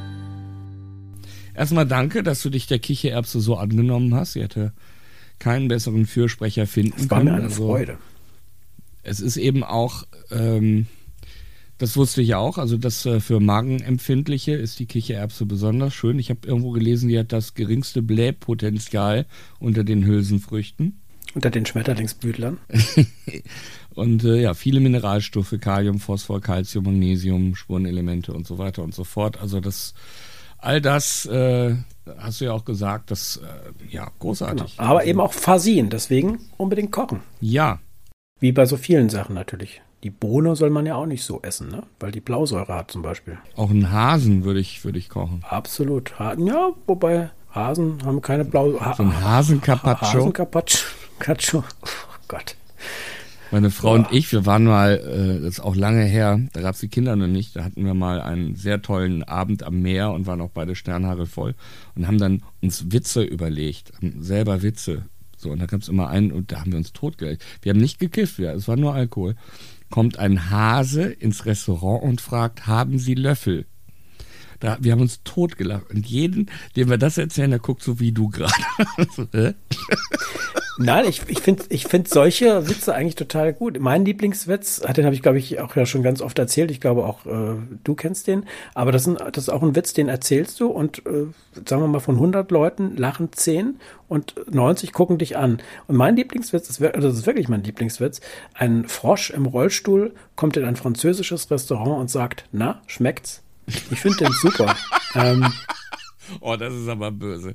Erstmal danke, dass du dich der Kichererbse so angenommen hast. Sie hätte keinen besseren Fürsprecher finden Es war können. mir eine Also, Freude. es ist eben auch, ähm, das wusste ich auch, also das äh, für Magenempfindliche ist die Kichererbse besonders schön. Ich habe irgendwo gelesen, die hat das geringste Blähpotenzial unter den Hülsenfrüchten. Unter den Schmetterlingsblütlern. Und äh, ja, viele Mineralstoffe, Kalium, Phosphor, Calcium, Magnesium, Spurenelemente und so weiter und so fort. Also das, all das äh, hast du ja auch gesagt, das, äh, ja, großartig. Genau. Aber eben auch Fasin, deswegen unbedingt kochen. Ja, Wie bei so vielen Sachen natürlich. Die Bohne soll man ja auch nicht so essen, ne? Weil die Blausäure hat zum Beispiel. auch einen Hasen würde ich, würde ich kochen. Absolut. Ha- Ja, wobei Hasen haben keine Blausäure. Ha- So ein Hasencarpaccio. Hasencarpaccio. Oh Gott. Meine Frau und ich, wir waren mal, äh, das ist auch lange her, da gab es die Kinder noch nicht, da hatten wir mal einen sehr tollen Abend am Meer und waren auch beide Sternhaare voll und haben dann uns Witze überlegt, haben selber Witze. So, und da gab es immer einen und da haben wir uns totgelegt. Wir haben nicht gekifft, wir, es war nur Alkohol. Kommt ein Hase ins Restaurant und fragt, haben Sie Löffel? Da, wir haben uns totgelacht. Und jeden, dem wir das erzählen, der guckt so wie du gerade. so, äh? Nein, ich, ich finde ich find solche Witze eigentlich total gut. Mein Lieblingswitz, den habe ich, glaube ich, auch ja schon ganz oft erzählt. Ich glaube auch, äh, du kennst den. Aber das, sind, das ist auch ein Witz, den erzählst du und äh, sagen wir mal, von hundert Leuten lachen zehn und neunzig gucken dich an. Und mein Lieblingswitz, ist, das ist wirklich mein Lieblingswitz, ein Frosch im Rollstuhl kommt in ein französisches Restaurant und sagt, na, schmeckt's? Ich finde den super. ähm, Oh, das ist aber böse.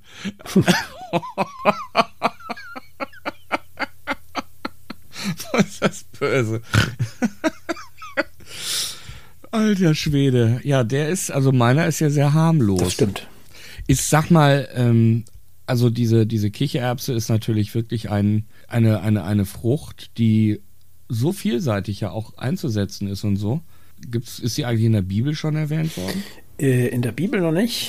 Was ist das böse? Alter Schwede. Ja, der ist, also meiner ist ja sehr harmlos. das stimmt. Ich sag mal, ähm, also diese, diese Kichererbse ist natürlich wirklich ein, eine, eine, eine Frucht, die so vielseitig ja auch einzusetzen ist und so. Gibt's, ist sie eigentlich in der Bibel schon erwähnt worden? Äh, in der Bibel noch nicht.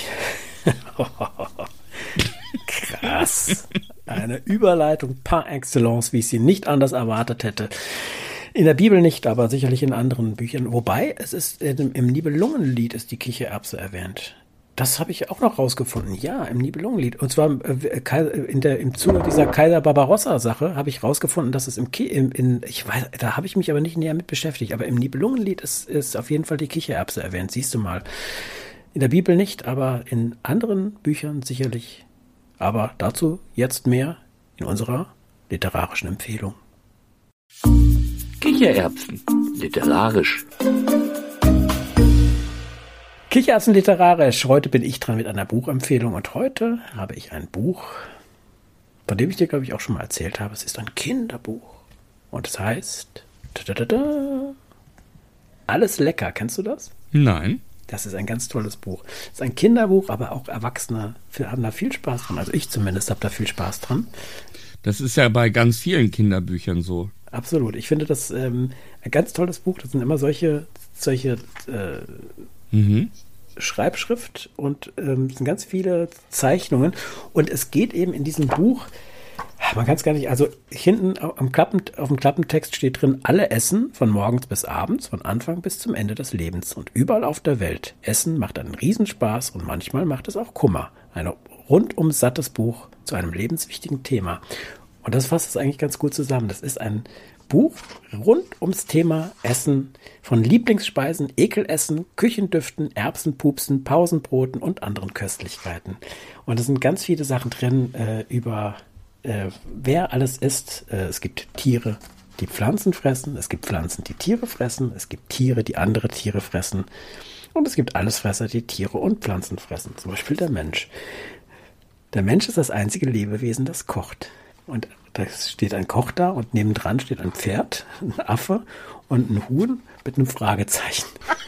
Krass. Eine Überleitung par excellence, wie ich sie nicht anders erwartet hätte. In der Bibel nicht, aber sicherlich in anderen Büchern. Wobei, es ist im, im Nibelungenlied ist die Kichererbse erwähnt. Das habe ich auch noch rausgefunden. Ja, im Nibelungenlied. Und zwar äh, in der, im Zuge dieser Kaiser Barbarossa-Sache habe ich rausgefunden, dass es im, Ki im in, ich weiß, da habe ich mich aber nicht näher mit beschäftigt, aber im Nibelungenlied ist, ist auf jeden Fall die Kichererbse erwähnt. Siehst du mal. In der Bibel nicht, aber in anderen Büchern sicherlich. Aber dazu jetzt mehr in unserer literarischen Empfehlung. Kichererbsen, literarisch. Kichererbsen literarisch. Heute bin ich dran mit einer Buchempfehlung und heute habe ich ein Buch, von dem ich dir, glaube ich, auch schon mal erzählt habe. Es ist ein Kinderbuch und es heißt Alles lecker. Kennst du das? Nein. Das ist ein ganz tolles Buch. Es ist ein Kinderbuch, aber auch Erwachsene haben da viel Spaß dran. Also ich zumindest habe da viel Spaß dran. Das ist ja bei ganz vielen Kinderbüchern so. Absolut. Ich finde das ähm, ein ganz tolles Buch. Das sind immer solche, solche äh, Mhm. Schreibschrift und ähm, es sind ganz viele Zeichnungen und es geht eben in diesem Buch, man kann es gar nicht, also hinten am Klappen, auf dem Klappentext steht drin, alle essen von morgens bis abends, von Anfang bis zum Ende des Lebens und überall auf der Welt. Essen macht einen Riesenspaß und manchmal macht es auch Kummer. Ein rundum sattes Buch zu einem lebenswichtigen Thema. Und das fasst es eigentlich ganz gut zusammen. Das ist ein Buch rund ums Thema Essen, von Lieblingsspeisen, Ekelessen, Küchendüften, Erbsenpupsen, Pausenbroten und anderen Köstlichkeiten. Und es sind ganz viele Sachen drin äh, über äh, wer alles isst. Äh, es gibt Tiere, die Pflanzen fressen, es gibt Pflanzen, die Tiere fressen, es gibt Tiere, die andere Tiere fressen und es gibt Allesfresser, die Tiere und Pflanzen fressen, zum Beispiel der Mensch. Der Mensch ist das einzige Lebewesen, das kocht. Und da steht ein Koch da und nebendran steht ein Pferd, ein Affe und ein Huhn mit einem Fragezeichen.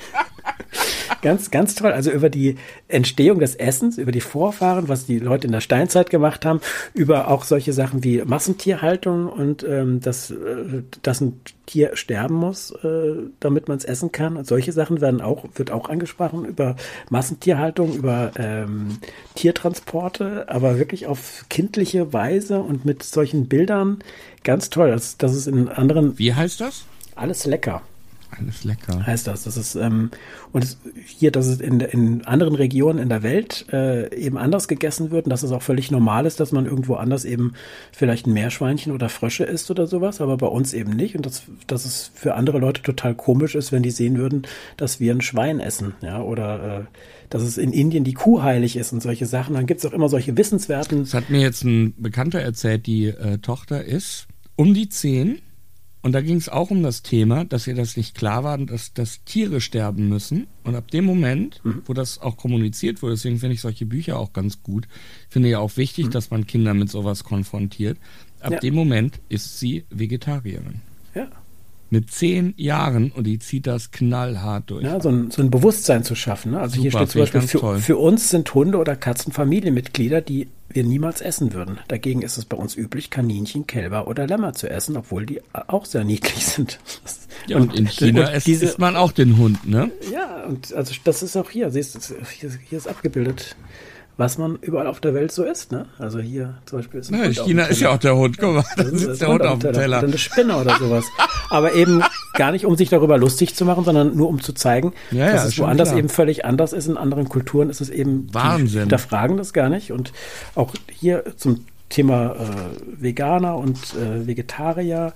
Ganz, ganz toll. Also über die Entstehung des Essens, über die Vorfahren, was die Leute in der Steinzeit gemacht haben, über auch solche Sachen wie Massentierhaltung und ähm, dass, äh, dass ein Tier sterben muss, äh, damit man es essen kann. Und solche Sachen werden auch, wird auch angesprochen über Massentierhaltung, über ähm, Tiertransporte, aber wirklich auf kindliche Weise und mit solchen Bildern. Ganz toll. Das, das ist in anderen. Wie heißt das? Alles lecker. Alles lecker. Heißt das. Das ist, ähm, und es, hier, dass es in, in anderen Regionen in der Welt äh, eben anders gegessen wird und dass es auch völlig normal ist, dass man irgendwo anders eben vielleicht ein Meerschweinchen oder Frösche isst oder sowas, aber bei uns eben nicht. Und dass, dass es für andere Leute total komisch ist, wenn die sehen würden, dass wir ein Schwein essen, ja, oder äh, dass es in Indien die Kuh heilig ist und solche Sachen. Dann gibt es auch immer solche Wissenswerten. Das hat mir jetzt ein Bekannter erzählt, die äh, Tochter ist um die zehn. Und da ging es auch um das Thema, dass ihr das nicht klar war, dass, dass Tiere sterben müssen. Und ab dem Moment, mhm. wo das auch kommuniziert wurde, deswegen finde ich solche Bücher auch ganz gut, finde ja auch wichtig, mhm. dass man Kinder mit sowas konfrontiert. Ab ja. dem Moment ist sie Vegetarierin. Ja. Mit zehn Jahren und die zieht das knallhart durch. Ja, so ein, so ein Bewusstsein zu schaffen. Ne? Also Super, hier steht zum Beispiel, für, für uns sind Hunde oder Katzen Familienmitglieder, die wir niemals essen würden. Dagegen ist es bei uns üblich, Kaninchen, Kälber oder Lämmer zu essen, obwohl die auch sehr niedlich sind. Ja, und, und in China und diese, isst man auch den Hund, ne? Ja, und also das ist auch hier, siehst du, hier, hier ist abgebildet, was man überall auf der Welt so isst, ne? Also hier zum Beispiel ist ein ja, Hund China ist ja auch der Hund, guck mal, da sitzt der Hund auf dem Teller. Dann eine Spinne oder sowas. Aber eben gar nicht, um sich darüber lustig zu machen, sondern nur um zu zeigen, ja, dass ja, es woanders klar. eben völlig anders ist. In anderen Kulturen ist es eben, Wahnsinn. Die hinterfragen das gar nicht. Und auch hier zum Thema äh, Veganer und äh, Vegetarier,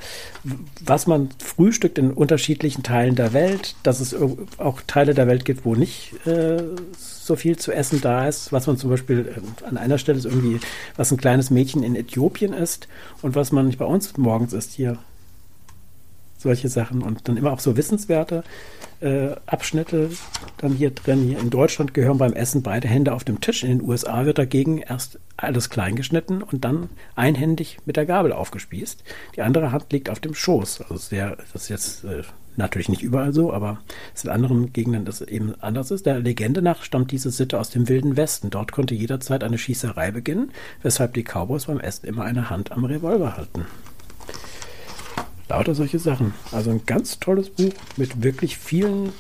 was man frühstückt in unterschiedlichen Teilen der Welt, dass es auch Teile der Welt gibt, wo nicht äh, so viel zu essen da ist, was man zum Beispiel äh, an einer Stelle ist irgendwie, was ein kleines Mädchen in Äthiopien isst und was man nicht bei uns morgens isst hier. Solche Sachen und dann immer auch so wissenswerte äh, Abschnitte dann hier drin. Hier in Deutschland gehören beim Essen beide Hände auf dem Tisch. In den U S A wird dagegen erst alles klein geschnitten und dann einhändig mit der Gabel aufgespießt. Die andere Hand liegt auf dem Schoß. Also sehr, das ist jetzt äh, natürlich nicht überall so, aber es in anderen Gegenden das eben anders ist. Der Legende nach stammt diese Sitte aus dem Wilden Westen. Dort konnte jederzeit eine Schießerei beginnen, weshalb die Cowboys beim Essen immer eine Hand am Revolver halten. Lauter solche Sachen. Also ein ganz tolles Buch mit wirklich vielen,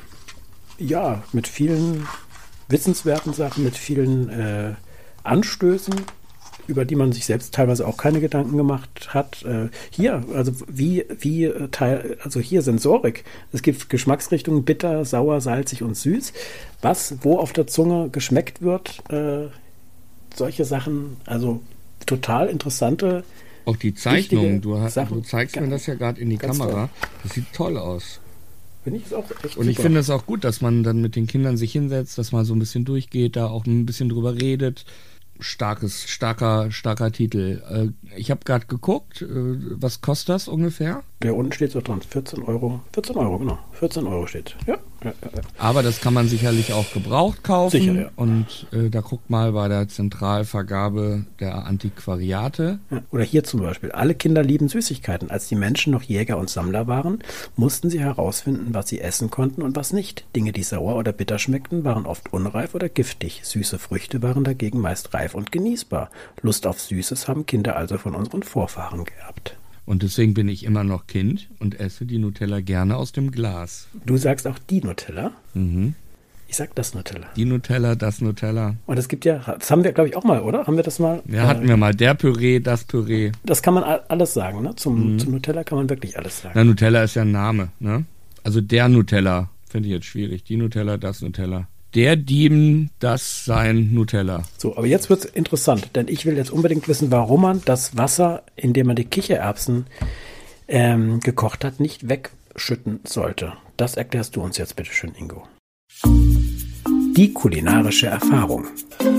ja, mit vielen wissenswerten Sachen, mit vielen äh, Anstößen über die man sich selbst teilweise auch keine Gedanken gemacht hat. Äh, hier, also wie, wie äh, Teil, also hier Sensorik. Es gibt Geschmacksrichtungen bitter, sauer, salzig und süß. Was, wo auf der Zunge geschmeckt wird, äh, solche Sachen, also total interessante. Auch die Zeichnung, du, hast, Sachen. du zeigst mir das ja gerade in die Ganz Kamera. toll. Das sieht toll aus. Finde ich es auch echt Und ich super. finde es auch gut, dass man dann mit den Kindern sich hinsetzt, dass man so ein bisschen durchgeht, da auch ein bisschen drüber redet. Starkes, starker, starker Titel. Äh, ich habe gerade geguckt, äh, was kostet das ungefähr? Der unten steht so dran, vierzehn Euro. vierzehn Euro, genau. vierzehn Euro steht. Ja, ja, ja. Aber das kann man sicherlich auch gebraucht kaufen. Sicher, ja. Und äh, da guckt mal bei der Zentralvergabe der Antiquariate. Ja. Oder hier zum Beispiel. Alle Kinder lieben Süßigkeiten. Als die Menschen noch Jäger und Sammler waren, mussten sie herausfinden, was sie essen konnten und was nicht. Dinge, die sauer oder bitter schmeckten, waren oft unreif oder giftig. Süße Früchte waren dagegen meist reif und genießbar. Lust auf Süßes haben Kinder also von unseren Vorfahren geerbt. Und deswegen bin ich immer noch Kind und esse die Nutella gerne aus dem Glas. Du sagst auch die Nutella? Mhm. Ich sag das Nutella. Die Nutella, das Nutella. Und es gibt ja, das haben wir, glaube ich, auch mal, oder? Haben wir das mal? Ja, hatten wir mal. Der Püree, das Püree. Das kann man alles sagen, ne? Zum, Mhm. zum Nutella kann man wirklich alles sagen. Na, Nutella ist ja ein Name, ne? Also der Nutella, finde ich jetzt schwierig. Die Nutella, das Nutella. Der Diem, das sein Nutella. So, aber jetzt wird's interessant, denn ich will jetzt unbedingt wissen, warum man das Wasser, in dem man die Kichererbsen ähm, gekocht hat, nicht wegschütten sollte. Das erklärst du uns jetzt bitte schön, Ingo. Die kulinarische Erfahrung.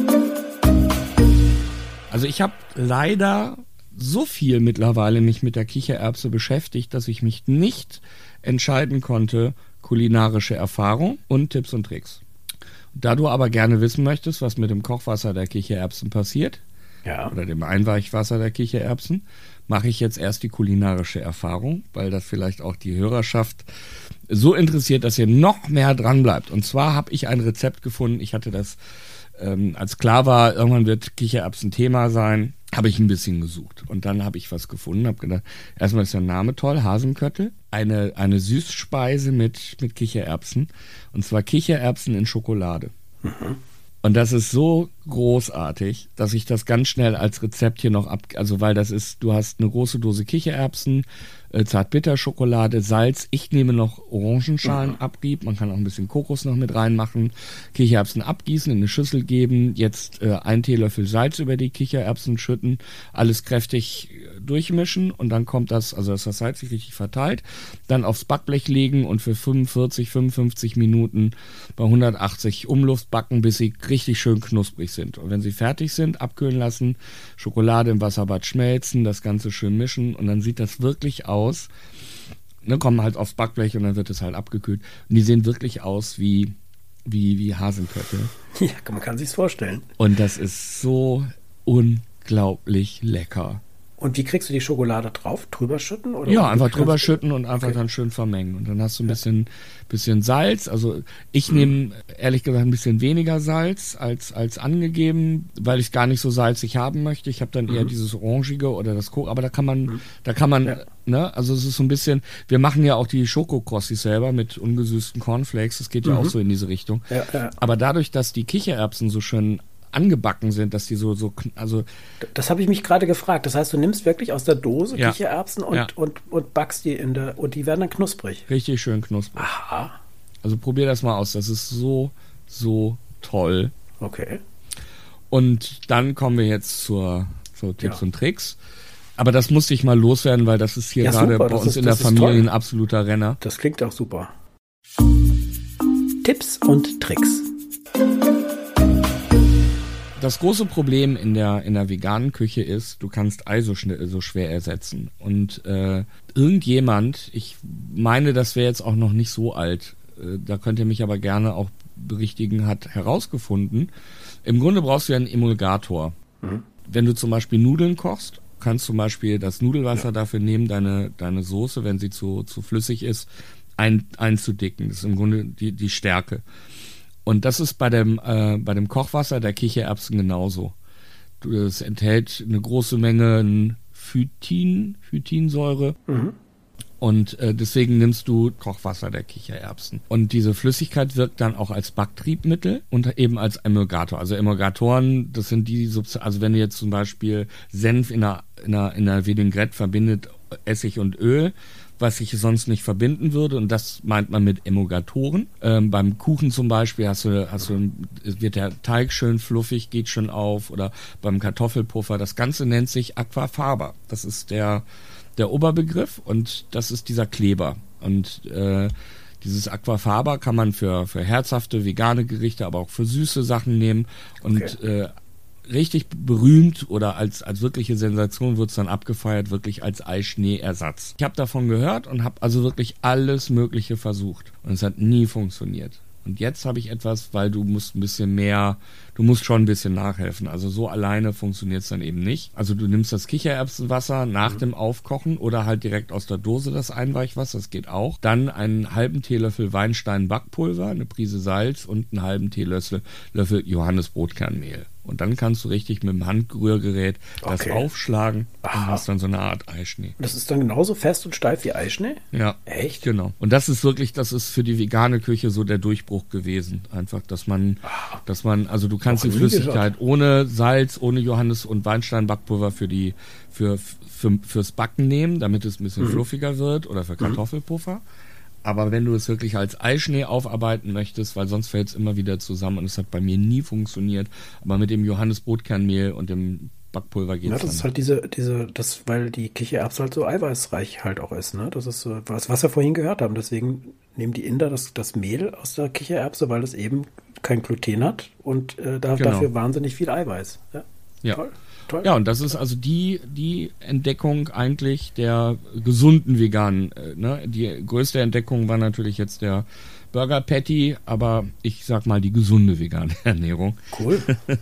Also ich habe leider so viel mittlerweile mich mit der Kichererbse beschäftigt, dass ich mich nicht entscheiden konnte, kulinarische Erfahrung und Tipps und Tricks. Da du aber gerne wissen möchtest, was mit dem Kochwasser der Kichererbsen passiert, Ja. oder dem Einweichwasser der Kichererbsen, mache ich jetzt erst die kulinarische Erfahrung, weil das vielleicht auch die Hörerschaft so interessiert, dass ihr noch mehr dran bleibt. Und zwar habe ich ein Rezept gefunden, ich hatte das, ähm, als klar war, irgendwann wird Kichererbsen Thema sein, habe ich ein bisschen gesucht. Und dann habe ich was gefunden, habe gedacht, erstmal ist der Name toll, Hasenköttel, eine, eine Süßspeise mit, mit Kichererbsen, und zwar Kichererbsen in Schokolade. Mhm. Und das ist so großartig, dass ich das ganz schnell als Rezept hier noch ab, also weil das ist, du hast eine große Dose Kichererbsen, äh, Zartbitterschokolade, Salz. Ich nehme noch Orangenschalenabtrieb, man kann auch ein bisschen Kokos noch mit reinmachen. Kichererbsen abgießen, in eine Schüssel geben, jetzt äh, ein Teelöffel Salz über die Kichererbsen schütten, alles kräftig durchmischen und dann kommt das, also dass das Salz sich richtig verteilt, dann aufs Backblech legen und für fünfundvierzig, fünfundfünfzig Minuten bei hundertachtzig Umluft backen, bis sie richtig schön knusprig sind. Und wenn sie fertig sind, abkühlen lassen, Schokolade im Wasserbad schmelzen, das Ganze schön mischen und dann sieht das wirklich aus, ne, kommen halt aufs Backblech und dann wird es halt abgekühlt. Und die sehen wirklich aus wie, wie, wie Hasenköttel. Ja, man kann sich's vorstellen. Und das ist so unglaublich lecker. Und wie kriegst du die Schokolade drauf? Drüber schütten? Oder ja, einfach drüber schütten und einfach okay. dann schön vermengen. Und dann hast du ein bisschen, bisschen Salz. Also ich mhm. nehme ehrlich gesagt ein bisschen weniger Salz als, als angegeben, weil ich es gar nicht so salzig haben möchte. Ich habe dann eher mhm. dieses Orangige oder das Kokos. Aber da kann man, mhm. da kann man, ja. ne, also es ist so ein bisschen, wir machen ja auch die Schokokrossis selber mit ungesüßten Cornflakes. Das geht ja mhm. auch so in diese Richtung. Ja, ja. Aber dadurch, dass die Kichererbsen so schön angebacken sind, dass die so, so, also. Das habe ich mich gerade gefragt. Das heißt, du nimmst wirklich aus der Dose ja. Kichererbsen und, ja. und, und backst die in der, und die werden dann knusprig. Richtig schön knusprig. Aha. Also probier das mal aus. Das ist so, so toll. Okay. Und dann kommen wir jetzt zur, zur Tipps ja. und Tricks. Aber das musste ich mal loswerden, weil das ist hier ja, gerade bei uns ist, in der Familie ein absoluter Renner. Das klingt auch super. Tipps und Tricks. Das große Problem in der, in der veganen Küche ist, du kannst Ei so, schnell, so schwer ersetzen. Und äh, irgendjemand, ich meine, das wäre jetzt auch noch nicht so alt, äh, da könnt ihr mich aber gerne auch berichtigen, hat herausgefunden, im Grunde brauchst du ja einen Emulgator. Mhm. Wenn du zum Beispiel Nudeln kochst, kannst zum Beispiel das Nudelwasser ja. dafür nehmen, deine, deine Soße, wenn sie zu, zu flüssig ist, ein, einzudicken. Das ist im Grunde die, die Stärke. Und das ist bei dem, äh, bei dem Kochwasser der Kichererbsen genauso. Es enthält eine große Menge Phytin, Phytinsäure. Mhm. Und äh, deswegen nimmst du Kochwasser der Kichererbsen. Und diese Flüssigkeit wirkt dann auch als Backtriebmittel und eben als Emulgator. Also Emulgatoren, das sind die Substanzen, also wenn du jetzt zum Beispiel Senf in einer, in einer, in einer Vinaigrette verbindet, Essig und Öl, was sich sonst nicht verbinden würde, und das meint man mit Emulgatoren. Ähm, beim Kuchen zum Beispiel hast du, hast du, wird der Teig schön fluffig, geht schön auf, oder beim Kartoffelpuffer. Das Ganze nennt sich Aquafaba. Das ist der der Oberbegriff, und das ist dieser Kleber. Und äh, dieses Aquafaba kann man für für herzhafte vegane Gerichte, aber auch für süße Sachen nehmen. Und okay. äh, richtig berühmt oder als als wirkliche Sensation wird es dann abgefeiert, wirklich als Eischnee-Ersatz. Ich habe davon gehört und habe also wirklich alles Mögliche versucht. Und es hat nie funktioniert. Und jetzt habe ich etwas, weil du musst ein bisschen mehr, du musst schon ein bisschen nachhelfen. Also so alleine funktioniert es dann eben nicht. Also du nimmst das Kichererbsenwasser nach mhm. dem Aufkochen oder halt direkt aus der Dose das Einweichwasser, das geht auch. Dann einen halben Teelöffel Weinstein-Backpulver, eine Prise Salz und einen halben Teelöffel Löffel Johannisbrotkernmehl. Und dann kannst du richtig mit dem Handrührgerät das okay. aufschlagen Aha. und hast dann so eine Art Eischnee. Das ist dann genauso fest und steif wie Eischnee? Ja. Echt? Genau. Und das ist wirklich, das ist für die vegane Küche so der Durchbruch gewesen. Einfach, dass man, Ach. dass man, also du kannst Auch die Flüssigkeit gehört. ohne Salz, ohne Johannis- und Weinstein-Backpulver für die, für, für, fürs Backen nehmen, damit es ein bisschen mhm. fluffiger wird, oder für Kartoffelpuffer. Mhm. Aber wenn du es wirklich als Eischnee aufarbeiten möchtest, weil sonst fällt es immer wieder zusammen, und es hat bei mir nie funktioniert, aber mit dem Johannisbrotkernmehl und dem Backpulver geht es. Ja, das ist halt diese, diese, das, weil die Kichererbse halt so eiweißreich halt auch ist, ne? Das ist so, was, was wir vorhin gehört haben. Deswegen nehmen die Inder das, das Mehl aus der Kichererbse, weil es eben kein Gluten hat und äh, da, genau. dafür wahnsinnig viel Eiweiß. Ja, ja. Toll. Toll. Ja, und das ist also die, die Entdeckung eigentlich der gesunden Veganen. Äh, ne? Die größte Entdeckung war natürlich jetzt der Burger Patty, aber ich sag mal die gesunde vegane Ernährung. Cool.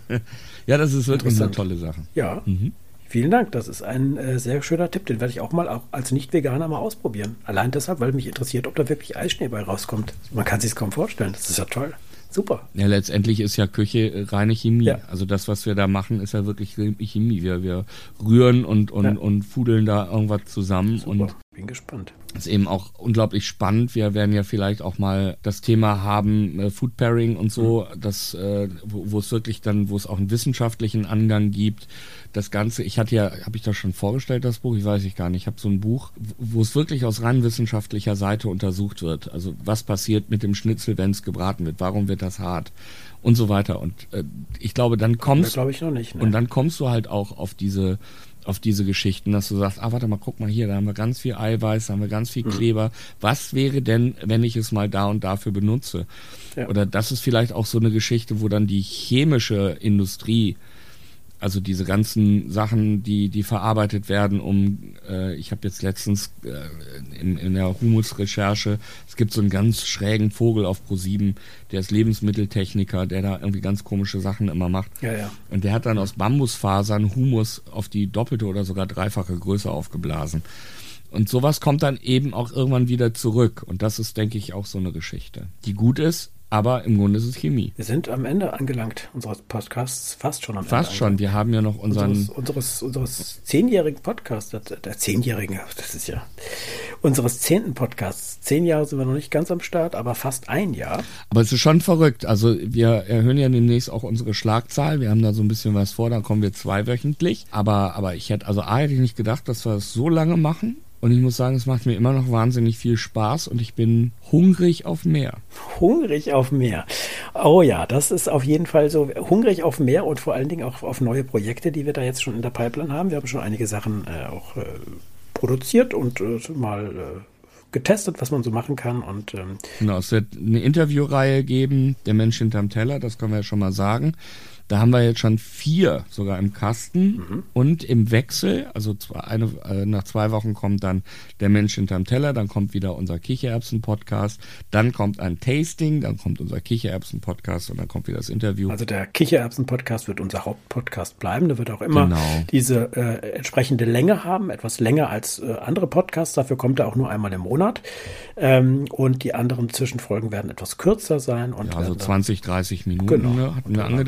Ja, das ist wirklich eine tolle Sache. Ja, mhm. Vielen Dank. Das ist ein äh, sehr schöner Tipp. Den werde ich auch mal auch als Nicht-Veganer mal ausprobieren. Allein deshalb, weil mich interessiert, ob da wirklich Eischnee bei rauskommt. Man kann sich es kaum vorstellen. Das ist ja toll. Super. Ja, letztendlich ist ja Küche reine Chemie. Ja. Also das, was wir da machen, ist ja wirklich Chemie. Wir, wir rühren und, und, ja. und fudeln da irgendwas zusammen. Super. Und bin gespannt. Ist eben auch unglaublich spannend. Wir werden ja vielleicht auch mal das Thema haben, äh, Food Pairing und so, mhm. das, äh, wo, wo es wirklich dann, wo es auch einen wissenschaftlichen Angang gibt. Das Ganze, ich hatte ja, habe ich das schon vorgestellt, das Buch? Ich weiß ich gar nicht. Ich habe so ein Buch, wo es wirklich aus rein wissenschaftlicher Seite untersucht wird. Also was passiert mit dem Schnitzel, wenn es gebraten wird? Warum wird das hart? Und so weiter. Und äh, ich glaube, dann kommst, glaube ich noch nicht. Ne? Und dann kommst du halt auch auf diese auf diese Geschichten, dass du sagst, ah, warte mal, guck mal hier, da haben wir ganz viel Eiweiß, da haben wir ganz viel Kleber. Mhm. Was wäre denn, wenn ich es mal da und dafür benutze? Ja. Oder das ist vielleicht auch so eine Geschichte, wo dann die chemische Industrie, also diese ganzen Sachen, die die verarbeitet werden, um, äh, ich habe jetzt letztens äh, in, in der Humus-Recherche, es gibt so einen ganz schrägen Vogel auf ProSieben, der ist Lebensmitteltechniker, der da irgendwie ganz komische Sachen immer macht. Ja, ja. Und der hat dann aus Bambusfasern Humus auf die doppelte oder sogar dreifache Größe aufgeblasen. Und sowas kommt dann eben auch irgendwann wieder zurück. Und das ist, denke ich, auch so eine Geschichte, die gut ist. Aber im Grunde ist es Chemie. Wir sind am Ende angelangt unseres Podcasts, fast schon am fast Ende. Fast schon, wir haben ja noch unseren... Unseres, unseres, unseres zehnjährigen Podcasts, der, der zehnjährigen, das ist ja... Unseres zehnten Podcasts. Zehn Jahre sind wir noch nicht ganz am Start, aber fast ein Jahr. Aber es ist schon verrückt. Also wir erhöhen ja demnächst auch unsere Schlagzahl. Wir haben da so ein bisschen was vor, dann kommen wir zweiwöchentlich. Aber, aber ich hätte, also A, hätte ich nicht gedacht, dass wir das so lange machen. Und ich muss sagen, es macht mir immer noch wahnsinnig viel Spaß und ich bin hungrig auf mehr. Hungrig auf mehr. Oh ja, das ist auf jeden Fall so. Hungrig auf mehr und vor allen Dingen auch auf neue Projekte, die wir da jetzt schon in der Pipeline haben. Wir haben schon einige Sachen äh, auch äh, produziert und äh, mal äh, getestet, was man so machen kann. Und ähm, genau, es wird eine Interviewreihe geben, Der Mensch hinterm Teller, das können wir ja schon mal sagen. Da haben wir jetzt schon vier sogar im Kasten mhm. und im Wechsel, also zwei, eine, äh, nach zwei Wochen kommt dann Der Mensch hinterm Teller, dann kommt wieder unser Kichererbsen-Podcast, dann kommt ein Tasting, dann kommt unser Kichererbsen-Podcast und dann kommt wieder das Interview. Also der Kichererbsen-Podcast wird unser Hauptpodcast bleiben, der wird auch immer genau. diese äh, entsprechende Länge haben, etwas länger als äh, andere Podcasts, dafür kommt er auch nur einmal im Monat ähm, und die anderen Zwischenfolgen werden etwas kürzer sein. Und ja, so werden zwanzig, dreißig Minuten genau. ne, hatten wir angedacht.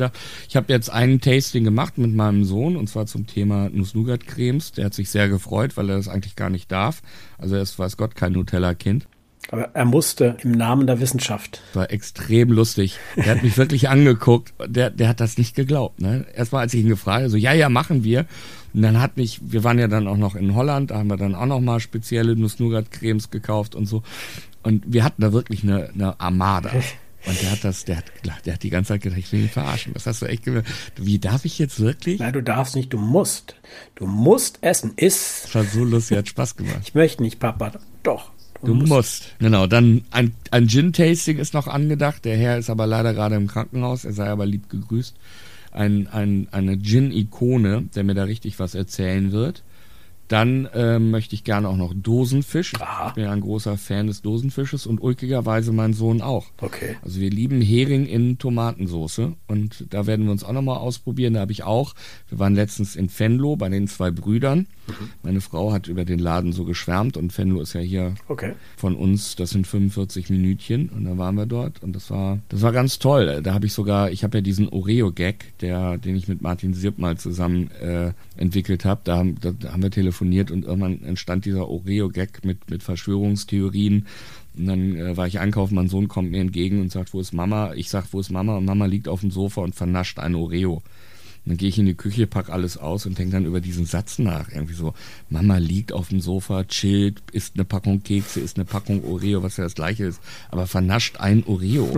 Ich habe jetzt ein Tasting gemacht mit meinem Sohn und zwar zum Thema Nuss-Nougat-Cremes. Der hat sich sehr gefreut, weil er das eigentlich gar nicht darf. Also er ist, weiß Gott, kein Nutella-Kind. Aber er musste im Namen der Wissenschaft. War extrem lustig. Der hat mich wirklich angeguckt. Der, der hat das nicht geglaubt. Ne? Erstmal, als ich ihn gefragt habe, so, ja, ja, machen wir. Und dann hat mich, wir waren ja dann auch noch in Holland, da haben wir dann auch noch mal spezielle Nuss-Nougat-Cremes gekauft und so. Und wir hatten da wirklich eine, eine Armada. Und der hat das, der hat, der hat die ganze Zeit gedacht, ich will ihn verarschen. Das hast du echt gemacht. Wie, darf ich jetzt wirklich? Nein, du darfst nicht, du musst. Du musst essen. Iss. Das war so lustig, hat Spaß gemacht. Ich möchte nicht, Papa. Doch. Du musst. musst. Genau, dann ein, ein Gin-Tasting ist noch angedacht. Der Herr ist aber leider gerade im Krankenhaus. Er sei aber lieb gegrüßt. Ein, ein, eine Gin-Ikone, der mir da richtig was erzählen wird. Dann äh, möchte ich gerne auch noch Dosenfisch. Aha. Ich bin ja ein großer Fan des Dosenfisches und ulkigerweise mein Sohn auch. Okay. Also wir lieben Hering in Tomatensoße und da werden wir uns auch nochmal ausprobieren. Da habe ich auch, wir waren letztens in Venlo bei den zwei Brüdern. Mhm. Meine Frau hat über den Laden so geschwärmt und Venlo ist ja hier okay. von uns, das sind fünfundvierzig Minütchen und da waren wir dort und das war das war ganz toll. Da habe ich sogar, ich habe ja diesen Oreo-Gag, der, den ich mit Martin Sirp mal zusammen äh, entwickelt habe. Da, da, da haben wir telefoniert und irgendwann entstand dieser Oreo-Gag mit, mit Verschwörungstheorien. Und dann äh, war ich einkaufen, mein Sohn kommt mir entgegen und sagt, wo ist Mama? Ich sag, wo ist Mama? Und Mama liegt auf dem Sofa und vernascht ein Oreo. Und dann gehe ich in die Küche, pack alles aus und denke dann über diesen Satz nach. Irgendwie so, Mama liegt auf dem Sofa, chillt, isst eine Packung Kekse, isst eine Packung Oreo, was ja das Gleiche ist, aber vernascht ein Oreo.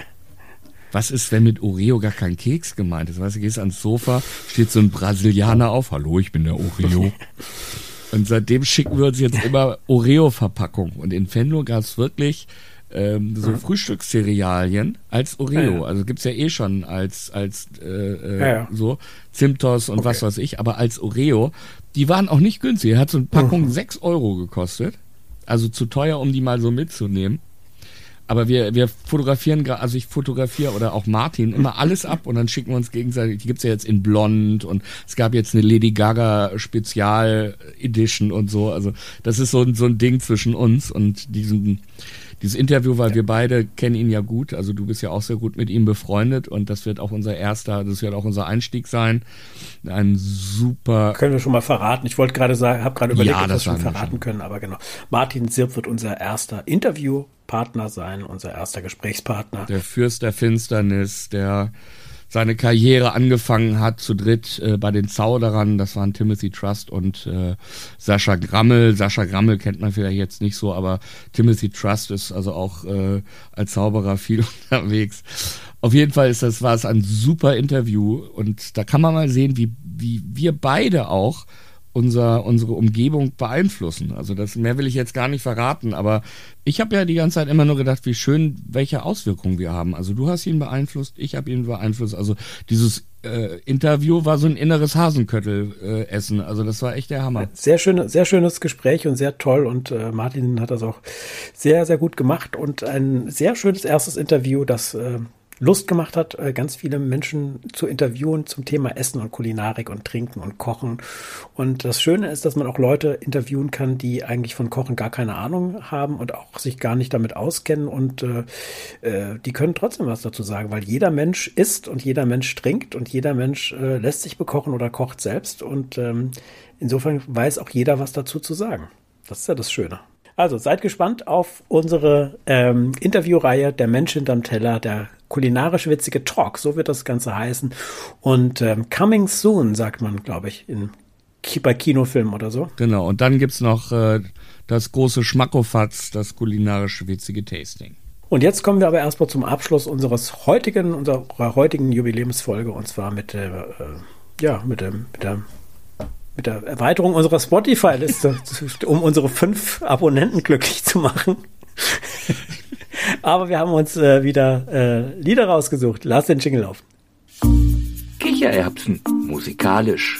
Was ist, wenn mit Oreo gar kein Keks gemeint ist? Weißt du, gehst ans Sofa, steht so ein Brasilianer auf, hallo, ich bin der Oreo. Und seitdem schicken wir uns jetzt immer Oreo-Verpackung. Und in Venlo gab es wirklich ähm, so mhm. Frühstückscerealien als Oreo. Ja. Also gibt's ja eh schon als, als äh, äh, ja, ja. so Zimtos und okay. was weiß ich, aber als Oreo. Die waren auch nicht günstig. Hat so eine Packung mhm. sechs Euro gekostet. Also zu teuer, um die mal so mitzunehmen. Aber wir, wir fotografieren gerade, also ich fotografiere oder auch Martin immer alles ab und dann schicken wir uns gegenseitig, die gibt's ja jetzt in Blond und es gab jetzt eine Lady Gaga Spezial Edition und so. Also das ist so ein, so ein Ding zwischen uns und diesen, dieses Interview, weil ja. wir beide kennen ihn ja gut, also du bist ja auch sehr gut mit ihm befreundet und das wird auch unser erster, das wird auch unser Einstieg sein. Ein super... Können wir schon mal verraten. Ich wollte gerade sagen, habe gerade überlegt, ja, ob wir das schon verraten schon. können, aber genau. Martin Sirp wird unser erster Interviewpartner sein, unser erster Gesprächspartner. Der Fürst der Finsternis, der seine Karriere angefangen hat zu dritt äh, bei den Zauderern, das waren Timothy Trust und äh, Sascha Grammel. Sascha Grammel kennt man vielleicht jetzt nicht so, aber Timothy Trust ist also auch äh, als Zauberer viel unterwegs. Auf jeden Fall ist das, war es ein super Interview und da kann man mal sehen, wie, wie wir beide auch unser, unsere Umgebung beeinflussen. Also das mehr will ich jetzt gar nicht verraten, aber ich habe ja die ganze Zeit immer nur gedacht, wie schön, welche Auswirkungen wir haben. Also du hast ihn beeinflusst, ich habe ihn beeinflusst. Also dieses äh, Interview war so ein inneres Hasenköttel-Essen. Äh, also das war echt der Hammer. Sehr schöne, sehr schönes Gespräch und sehr toll und äh, Martin hat das auch sehr, sehr gut gemacht und ein sehr schönes erstes Interview, das äh, Lust gemacht hat, ganz viele Menschen zu interviewen zum Thema Essen und Kulinarik und Trinken und Kochen. Und das Schöne ist, dass man auch Leute interviewen kann, die eigentlich von Kochen gar keine Ahnung haben und auch sich gar nicht damit auskennen. Und äh, die können trotzdem was dazu sagen, weil jeder Mensch isst und jeder Mensch trinkt und jeder Mensch äh, lässt sich bekochen oder kocht selbst. Und ähm, insofern weiß auch jeder was dazu zu sagen. Das ist ja das Schöne. Also seid gespannt auf unsere ähm, Interviewreihe Der Mensch hinterm Teller, der kulinarisch witzige Talk, so wird das Ganze heißen. Und ähm, coming soon, sagt man, glaube ich, in, bei Kinofilmen oder so. Genau, und dann gibt's noch äh, das große Schmackofatz, das kulinarisch witzige Tasting. Und jetzt kommen wir aber erstmal zum Abschluss unseres heutigen, unserer heutigen Jubiläumsfolge, und zwar mit der, äh, ja, mit dem, mit der mit der Erweiterung unserer Spotify-Liste, um unsere fünf Abonnenten glücklich zu machen. Aber wir haben uns äh, wieder äh, Lieder rausgesucht. Lass den Jingle laufen. Kichererbsen, musikalisch.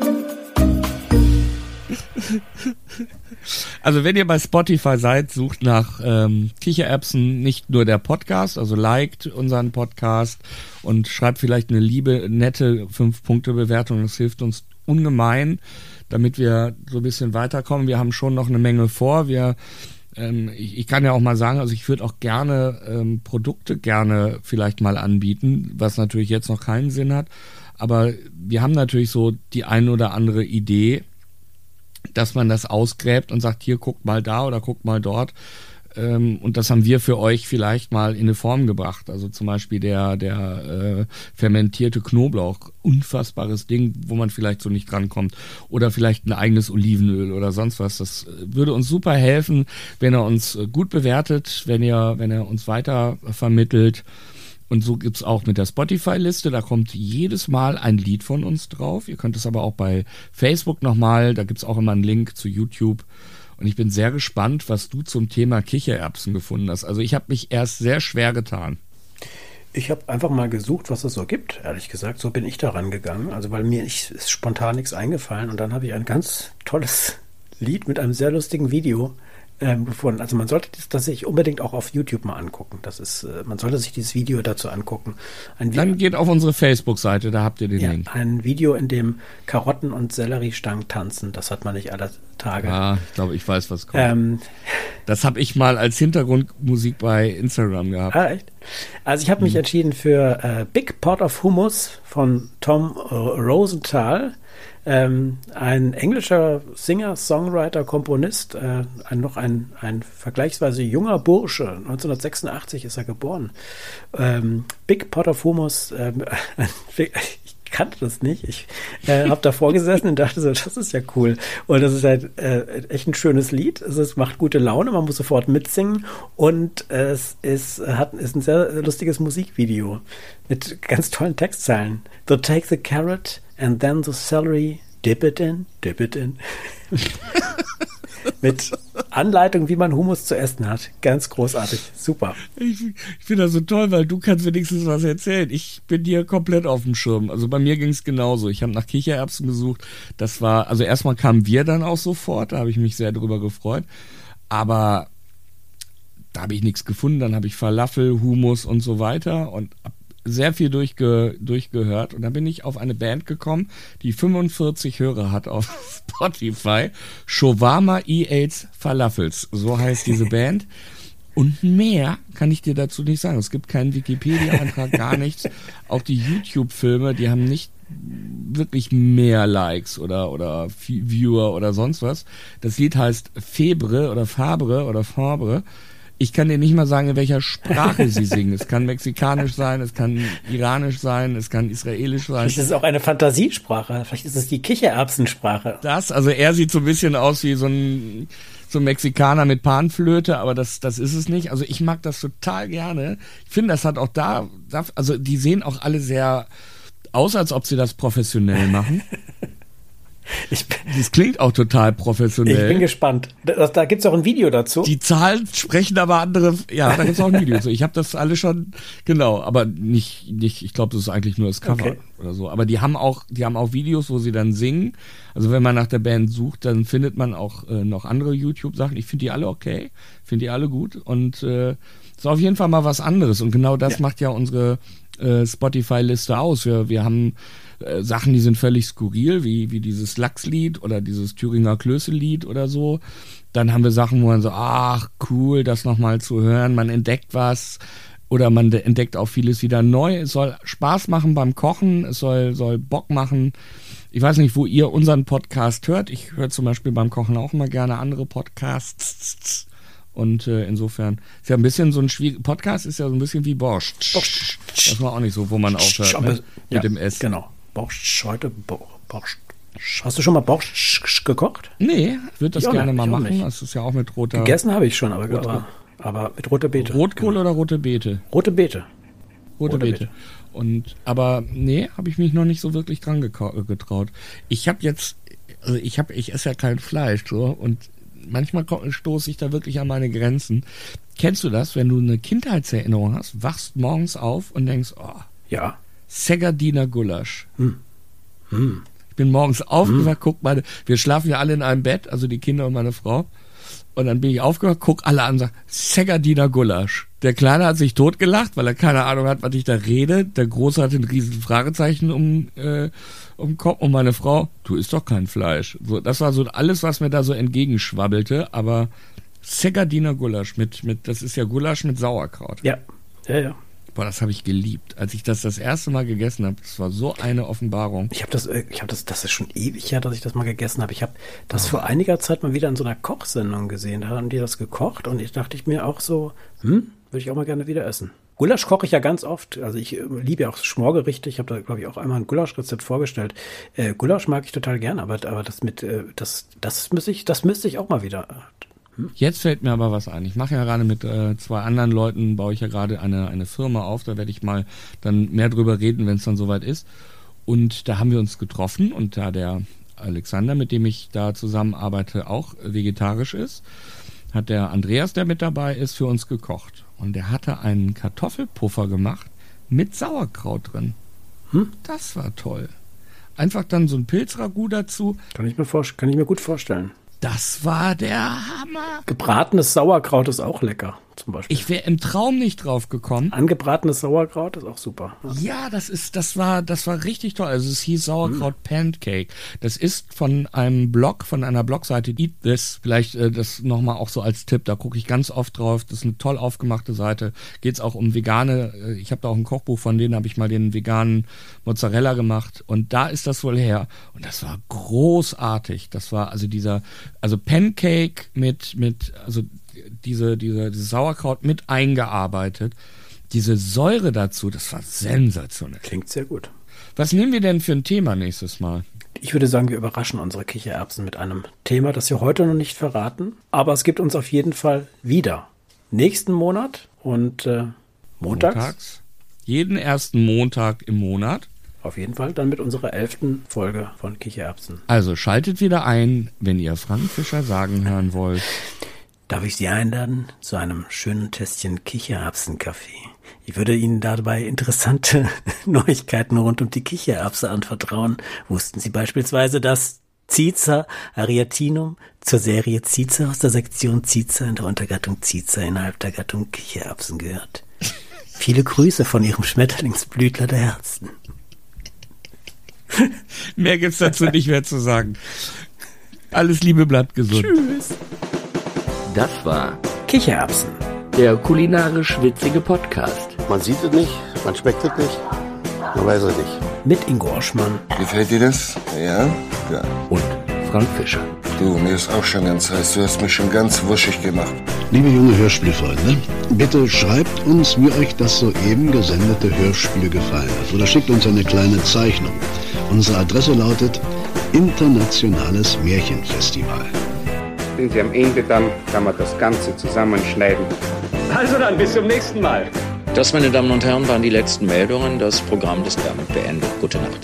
Also wenn ihr bei Spotify seid, sucht nach ähm, Kichererbsen, nicht nur der Podcast, also liked unseren Podcast und schreibt vielleicht eine liebe, nette fünf Punkte Bewertung. Das hilft uns ungemein, damit wir so ein bisschen weiterkommen. Wir haben schon noch eine Menge vor. Wir ähm, ich, ich kann ja auch mal sagen, also ich würde auch gerne ähm, Produkte gerne vielleicht mal anbieten, was natürlich jetzt noch keinen Sinn hat. Aber wir haben natürlich so die ein oder andere Idee, dass man das ausgräbt und sagt, hier guckt mal da oder guckt mal dort. Ähm, und das haben wir für euch vielleicht mal in eine Form gebracht. Also zum Beispiel der, der äh, fermentierte Knoblauch, unfassbares Ding, wo man vielleicht so nicht rankommt. Oder vielleicht ein eigenes Olivenöl oder sonst was. Das würde uns super helfen, wenn er uns gut bewertet, wenn ihr, wenn er uns weiter vermittelt. Und so gibt's auch mit der Spotify-Liste, da kommt jedes Mal ein Lied von uns drauf. Ihr könnt es aber auch bei Facebook nochmal, da gibt's auch immer einen Link zu YouTube. Und ich bin sehr gespannt, was du zum Thema Kichererbsen gefunden hast. Also ich habe mich erst sehr schwer getan. Ich habe einfach mal gesucht, was es so gibt, ehrlich gesagt. So bin ich da rangegangen. Also weil mir nicht, ist spontan nichts eingefallen. Und dann habe ich ein ganz tolles Lied mit einem sehr lustigen Video ähm, gefunden. Also man sollte das, das sich unbedingt auch auf YouTube mal angucken. Das ist, äh, man sollte sich dieses Video dazu angucken. Ein Vi- Dann geht auf unsere Facebook-Seite, da habt ihr den ja, Link. ein Video, in dem Karotten und Selleriestangen tanzen. Das hat man nicht alle Tage. Ja, ich glaube, ich weiß, was kommt. Ähm, das habe ich mal als Hintergrundmusik bei Instagram gehabt. Ah, echt? Also ich habe mich Mhm. entschieden für äh, Big Pot of Hummus von Tom äh, Rosenthal. Ähm, ein englischer Singer, Songwriter, Komponist, äh, ein, noch ein, ein vergleichsweise junger Bursche, neunzehnhundertsechsundachtzig ist er geboren. Ähm, Big Pot of Hummus, ähm, ich kannte das nicht, ich äh, habe davor gesessen und dachte so, das ist ja cool. Und das ist halt äh, echt ein schönes Lied, es ist, macht gute Laune, man muss sofort mitsingen und äh, es ist, hat, ist ein sehr lustiges Musikvideo mit ganz tollen Textzeilen. So take the carrot and then the celery, dip it in, dip it in. Mit Anleitung, wie man Hummus zu essen hat. Ganz großartig. Super. Ich, ich finde das so toll, weil du kannst wenigstens was erzählen. Ich bin hier komplett auf dem Schirm. Also bei mir ging es genauso. Ich habe nach Kichererbsen gesucht. Das war, also erstmal kamen wir dann auch sofort. Da habe ich mich sehr drüber gefreut. Aber da habe ich nichts gefunden. Dann habe ich Falafel, Hummus und so weiter und ab sehr viel durchge, durchgehört und dann bin ich auf eine Band gekommen, die fünfundvierzig Hörer hat auf Spotify. Shawarma Eats Falafels, so heißt diese Band. Und mehr kann ich dir dazu nicht sagen. Es gibt keinen Wikipedia-Eintrag, gar nichts. Auch die YouTube-Filme, die haben nicht wirklich mehr Likes oder, oder Viewer oder sonst was. Das Lied heißt Febre oder Fabre oder Fabre. Ich kann dir nicht mal sagen, in welcher Sprache sie singen. Es kann mexikanisch sein, es kann iranisch sein, es kann israelisch sein. Vielleicht ist es auch eine Fantasiesprache. Vielleicht ist es die Kichererbsensprache. Das, also er sieht so ein bisschen aus wie so ein, so ein Mexikaner mit Panflöte, aber das, das ist es nicht. Also ich mag das total gerne. Ich finde, das hat auch da, also die sehen auch alle sehr aus, als ob sie das professionell machen. Ich, das klingt auch total professionell. Ich bin gespannt. Da, da gibt es auch ein Video dazu. Die Zahlen sprechen aber andere. Ja, da gibt es auch ein Video zu. Ich habe das alle schon, genau, aber nicht, nicht ich glaube, das ist eigentlich nur das Cover okay. oder so. Aber die haben auch, die haben auch Videos, wo sie dann singen. Also wenn man nach der Band sucht, dann findet man auch äh, noch andere YouTube-Sachen. Ich finde die alle okay, finde die alle gut und äh, ist auf jeden Fall mal was anderes. Und genau das ja. macht ja unsere äh, Spotify-Liste aus. Wir, wir haben Sachen, die sind völlig skurril, wie, wie dieses Lachslied oder dieses Thüringer Klöße-Lied oder so. Dann haben wir Sachen, wo man so, ach cool, das nochmal zu hören, man entdeckt was oder man entdeckt auch vieles wieder neu. Es soll Spaß machen beim Kochen, es soll, soll Bock machen. Ich weiß nicht, wo ihr unseren Podcast hört. Ich höre zum Beispiel beim Kochen auch immer gerne andere Podcasts. Und äh, insofern ist ja ein bisschen so ein schwieriger Podcast, ist ja so ein bisschen wie Borscht. Borscht. Das war auch nicht so, wo man aufhört ne? mit ja, dem S. Genau. Borscht, heute Borscht. Hast du schon mal Borscht gekocht? Nee, ich würde das ich gerne nicht, mal machen. Das ist ja auch mit roter... Gegessen habe ich schon, aber, rote, aber, aber mit roter Beete. Rotkohl genau. oder rote Beete? Rote Beete. Rote, rote Beete. Beete. Und, aber nee, habe ich mich noch nicht so wirklich dran getraut. Ich habe jetzt, also ich habe, ich esse ja kein Fleisch, so, und manchmal stoße ich da wirklich an meine Grenzen. Kennst du das, wenn du eine Kindheitserinnerung hast, wachst morgens auf und denkst, oh, ja, Segardiner Gulasch. Hm. Hm. Ich bin morgens aufgewacht, hm. guck meine, wir schlafen ja alle in einem Bett, also die Kinder und meine Frau. Und dann bin ich aufgewacht, guck alle an und sag, Segardiner Gulasch. Der Kleine hat sich totgelacht, weil er keine Ahnung hat, was ich da rede. Der Große hat ein riesen Fragezeichen um, äh, um den Kopf. Und meine Frau, du isst doch kein Fleisch. So, das war so alles, was mir da so entgegenschwabbelte. Aber Segardiner Gulasch mit, mit, das ist ja Gulasch mit Sauerkraut. Ja, ja, ja. Boah, das habe ich geliebt. Als ich das das erste Mal gegessen habe, das war so eine Offenbarung. Ich habe das, ich habe das, das ist schon ewig her, dass ich das mal gegessen habe. Ich habe das vor einiger Zeit mal wieder in so einer Kochsendung gesehen. Da haben die das gekocht und ich dachte ich mir auch so, hm, würde ich auch mal gerne wieder essen. Gulasch koche ich ja ganz oft. Also ich äh, liebe ja auch Schmorgerichte. Ich habe da, glaube ich, auch einmal ein Gulaschrezept vorgestellt. Äh, Gulasch mag ich total gerne, aber, aber das mit, äh, das, das müsste ich, das müsste ich auch mal wieder. Hm? Jetzt fällt mir aber was ein. Ich mache ja gerade mit äh, zwei anderen Leuten, baue ich ja gerade eine, eine Firma auf. Da werde ich mal dann mehr drüber reden, wenn es dann soweit ist. Und da haben wir uns getroffen und da der Alexander, mit dem ich da zusammenarbeite, auch vegetarisch ist, hat der Andreas, der mit dabei ist, für uns gekocht. Und der hatte einen Kartoffelpuffer gemacht mit Sauerkraut drin. Hm? Das war toll. Einfach dann so ein Pilzragout dazu. Kann ich mir vor, kann ich mir gut vorstellen. Das war der Hammer. Gebratenes Sauerkraut ist auch lecker, zum Beispiel. Ich wäre im Traum nicht drauf gekommen. Angebratenes Sauerkraut ist auch super. Ja, ja das ist, das war, das war richtig toll. Also es hieß Sauerkraut mm. Pancake. Das ist von einem Blog, von einer Blogseite Eat This. Vielleicht äh, das nochmal auch so als Tipp. Da gucke ich ganz oft drauf. Das ist eine toll aufgemachte Seite. Geht's auch um vegane. Äh, ich habe da auch ein Kochbuch von denen, habe ich mal den veganen Mozzarella gemacht. Und da ist das wohl her. Und das war großartig. Das war also dieser, also Pancake mit, mit, also diese, diese, dieses Sauerkraut mit eingearbeitet. Diese Säure dazu, das war sensationell. Klingt sehr gut. Was nehmen wir denn für ein Thema nächstes Mal? Ich würde sagen, wir überraschen unsere Kichererbsen mit einem Thema, das wir heute noch nicht verraten. Aber es gibt uns auf jeden Fall wieder. Nächsten Monat und äh, montags. montags. Jeden ersten Montag im Monat. Auf jeden Fall dann mit unserer elften Folge von Kichererbsen. Also schaltet wieder ein, wenn ihr Frank Fischer sagen hören wollt. Darf ich Sie einladen zu einem schönen Tässchen Kichererbsen-Kaffee? Ich würde Ihnen dabei interessante Neuigkeiten rund um die Kichererbse anvertrauen. Wussten Sie beispielsweise, dass Ciza ariatinum zur Serie Ciza aus der Sektion Ciza in der Untergattung Ciza innerhalb der Gattung Kichererbsen gehört? Viele Grüße von Ihrem Schmetterlingsblütler der Herzen. Mehr gibt's dazu nicht mehr zu sagen. Alles Liebe, bleibt gesund. Tschüss. Das war Kichererbsen, der kulinarisch witzige Podcast. Man sieht es nicht, man schmeckt es nicht, man weiß es nicht. mit Ingo Oschmann. Gefällt dir das? Ja? Ja. Und Frank Fischer. Du, mir ist auch schon ganz heiß. Du hast mich schon ganz wuschig gemacht. Liebe junge Hörspielfreunde, bitte schreibt uns, wie euch das soeben gesendete Hörspiel gefallen hat. Oder schickt uns eine kleine Zeichnung. Unsere Adresse lautet Internationales Märchenfestival. Sind Sie am Ende, dann kann man das Ganze zusammenschneiden. Also dann, bis zum nächsten Mal. Das, meine Damen und Herren, waren die letzten Meldungen. Das Programm ist damit beendet. Gute Nacht.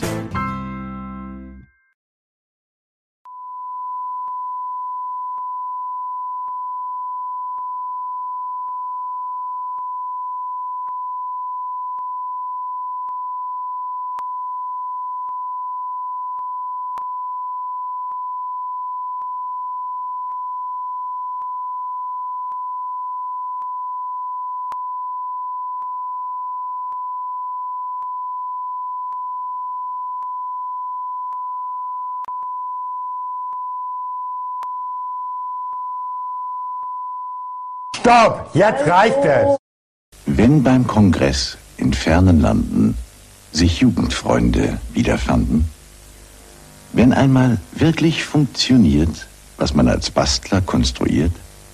Stopp! Jetzt reicht es! Wenn beim Kongress in fernen Landen sich Jugendfreunde wiederfanden, wenn einmal wirklich funktioniert, was man als Bastler konstruiert,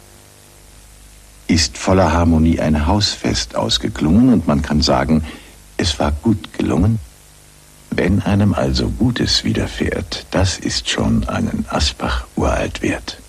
ist voller Harmonie ein Hausfest ausgeklungen und man kann sagen, es war gut gelungen. Wenn einem also Gutes widerfährt, das ist schon einen Asbach uralt wert.